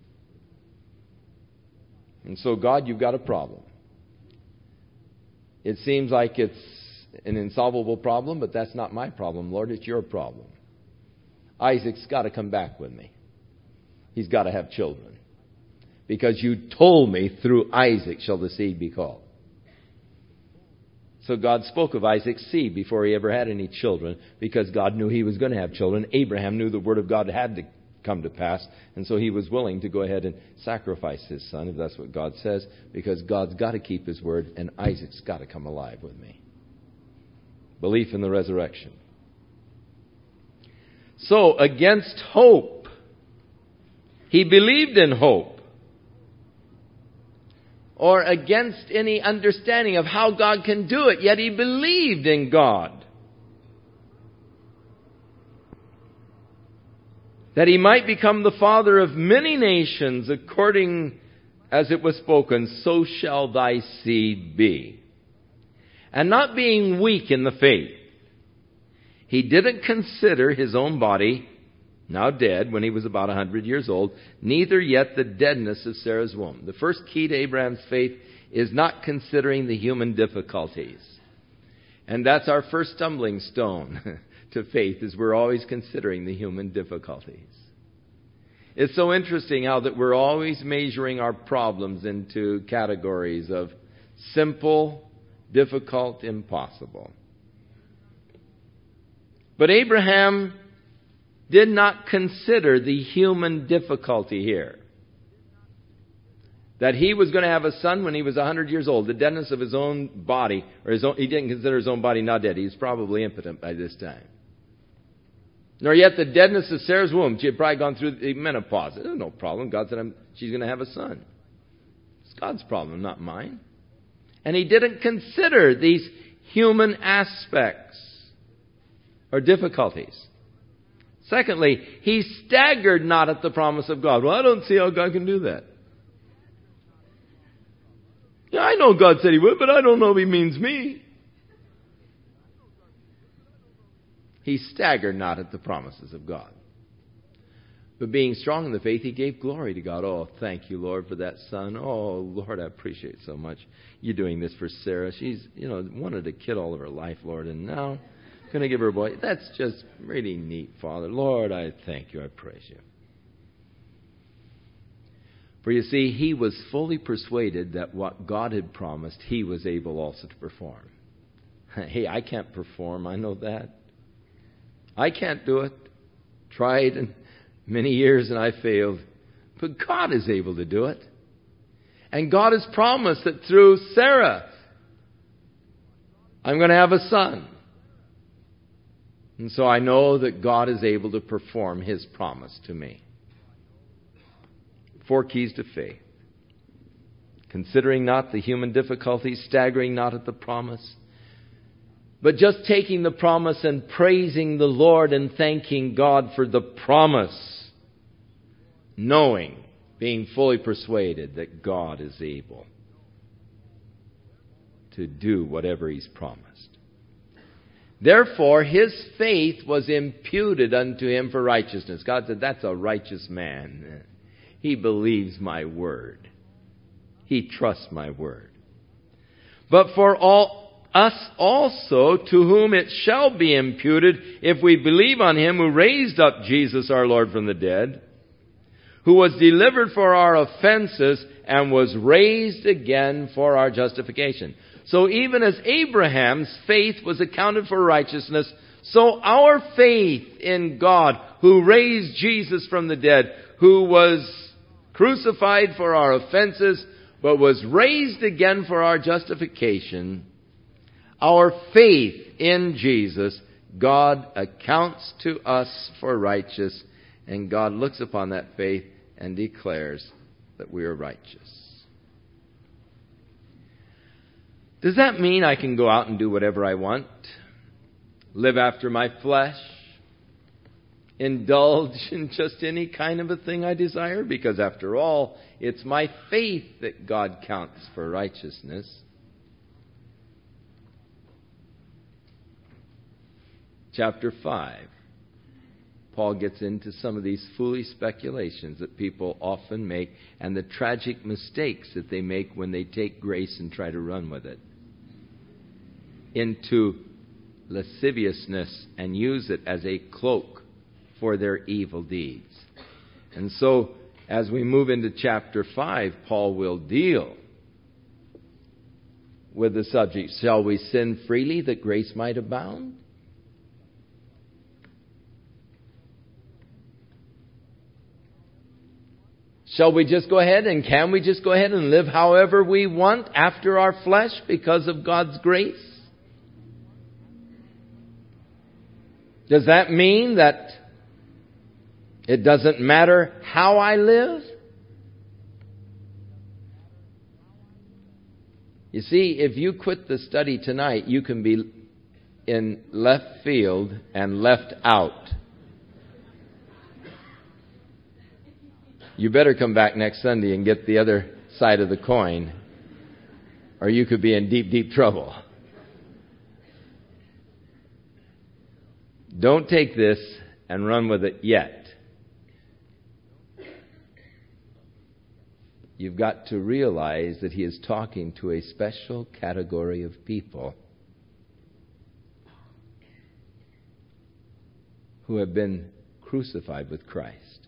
And so, God, you've got a problem. It seems like it's an insolvable problem, but that's not my problem, Lord. It's your problem. Isaac's got to come back with me. He's got to have children. Because you told me, through Isaac shall the seed be called. So God spoke of Isaac's seed before he ever had any children, because God knew he was going to have children. Abraham knew the word of God had to come to pass, and so he was willing to go ahead and sacrifice his son, if that's what God says, because God's got to keep his word, and Isaac's got to come alive with me. Belief in the resurrection. So, against hope, he believed in hope. Or against any understanding of how God can do it, yet he believed in God. That he might become the father of many nations, according as it was spoken, so shall thy seed be. And not being weak in the faith, he didn't consider his own body, now dead, when he was about 100 years old, neither yet the deadness of Sarah's womb. The first key to Abraham's faith is not considering the human difficulties. And that's our first stumbling stone to faith, is we're always considering the human difficulties. It's so interesting how that we're always measuring our problems into categories of simple, difficult, impossible. But Abraham did not consider the human difficulty here. That he was going to have a son when he was 100 years old. The deadness of his own body, he didn't consider his own body not dead. He was probably impotent by this time. Nor yet the deadness of Sarah's womb. She had probably gone through the menopause. There's no problem. God said she's going to have a son. It's God's problem, not mine. And he didn't consider these human aspects or difficulties. Secondly, he staggered not at the promise of God. Well, I don't see how God can do that. Yeah, I know God said he would, but I don't know if he means me. He staggered not at the promises of God. But being strong in the faith, he gave glory to God. Oh, thank you, Lord, for that son. Oh, Lord, I appreciate so much you doing this for Sarah. She's, wanted a kid all of her life, Lord, and now I'm going to give her a boy. That's just really neat, Father. Lord, I thank you. I praise you. For you see, he was fully persuaded that what God had promised, he was able also to perform. Hey, I can't perform. I know that. I can't do it. Tried in many years and I failed. But God is able to do it. And God has promised that through Sarah, I'm going to have a son. And so I know that God is able to perform his promise to me. 4 keys to faith. Considering not the human difficulties, staggering not at the promise, but just taking the promise and praising the Lord and thanking God for the promise, knowing, being fully persuaded that God is able to do whatever he's promised. Therefore, his faith was imputed unto him for righteousness. God said, that's a righteous man. He believes my word. He trusts my word. But for us also, to whom it shall be imputed, if we believe on him who raised up Jesus our Lord from the dead, who was delivered for our offenses and was raised again for our justification. So even as Abraham's faith was accounted for righteousness, so our faith in God, who raised Jesus from the dead, who was crucified for our offenses, but was raised again for our justification, our faith in Jesus, God accounts to us for righteous, and God looks upon that faith and declares that we are righteous. Does that mean I can go out and do whatever I want? Live after my flesh? Indulge in just any kind of a thing I desire? Because after all, it's my faith that God counts for righteousness. Chapter 5. Paul gets into some of these foolish speculations that people often make and the tragic mistakes that they make when they take grace and try to run with it into lasciviousness and use it as a cloak for their evil deeds. And so, as we move into chapter 5, Paul will deal with the subject, shall we sin freely that grace might abound? Shall we just go ahead and can we just go ahead and live however we want after our flesh because of God's grace? Does that mean that it doesn't matter how I live? You see, if you quit the study tonight, you can be in left field and left out. You better come back next Sunday and get the other side of the coin, or you could be in deep, deep trouble. Don't take this and run with it yet. You've got to realize that he is talking to a special category of people who have been crucified with Christ,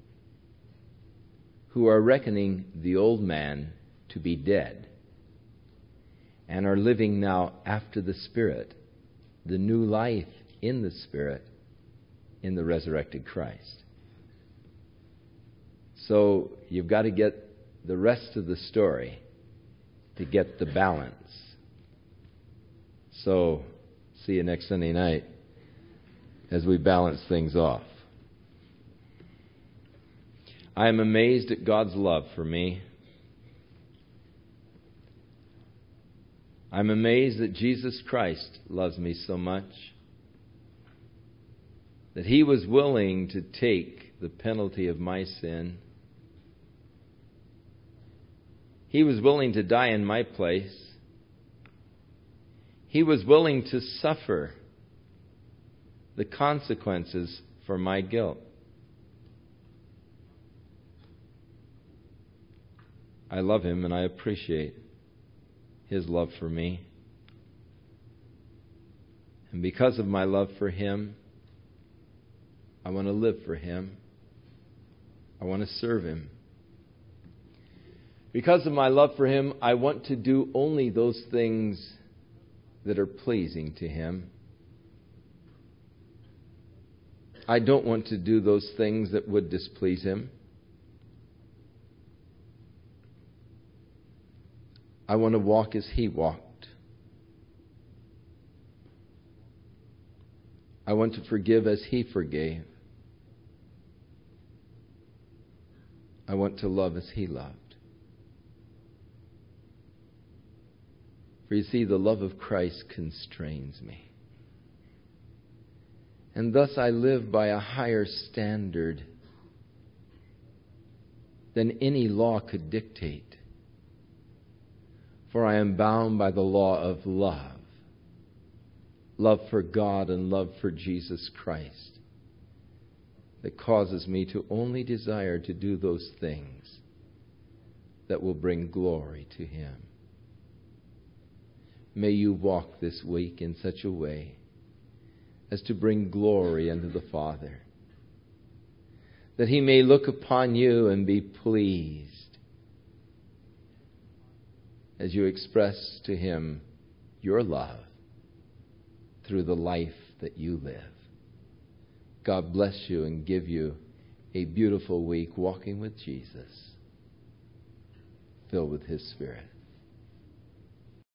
who are reckoning the old man to be dead and are living now after the Spirit, the new life in the Spirit, in the resurrected Christ. So you've got to get the rest of the story to get the balance. So, see you next Sunday night. as we balance things off. I am amazed at God's love for me. I'm amazed that Jesus Christ loves me so much that He was willing to take the penalty of my sin. He was willing to die in my place. He was willing to suffer the consequences for my guilt. I love Him and I appreciate His love for me. And because of my love for Him, I want to live for Him. I want to serve Him. Because of my love for Him, I want to do only those things that are pleasing to Him. I don't want to do those things that would displease Him. I want to walk as He walked. I want to forgive as He forgave. I want to love as He loved. For you see, the love of Christ constrains me. And thus I live by a higher standard than any law could dictate. For I am bound by the law of love. Love for God and love for Jesus Christ. That causes me to only desire to do those things that will bring glory to Him. May you walk this week in such a way as to bring glory unto the Father, that He may look upon you and be pleased as you express to Him your love through the life that you live. God bless you and give you a beautiful week walking with Jesus, filled with His Spirit.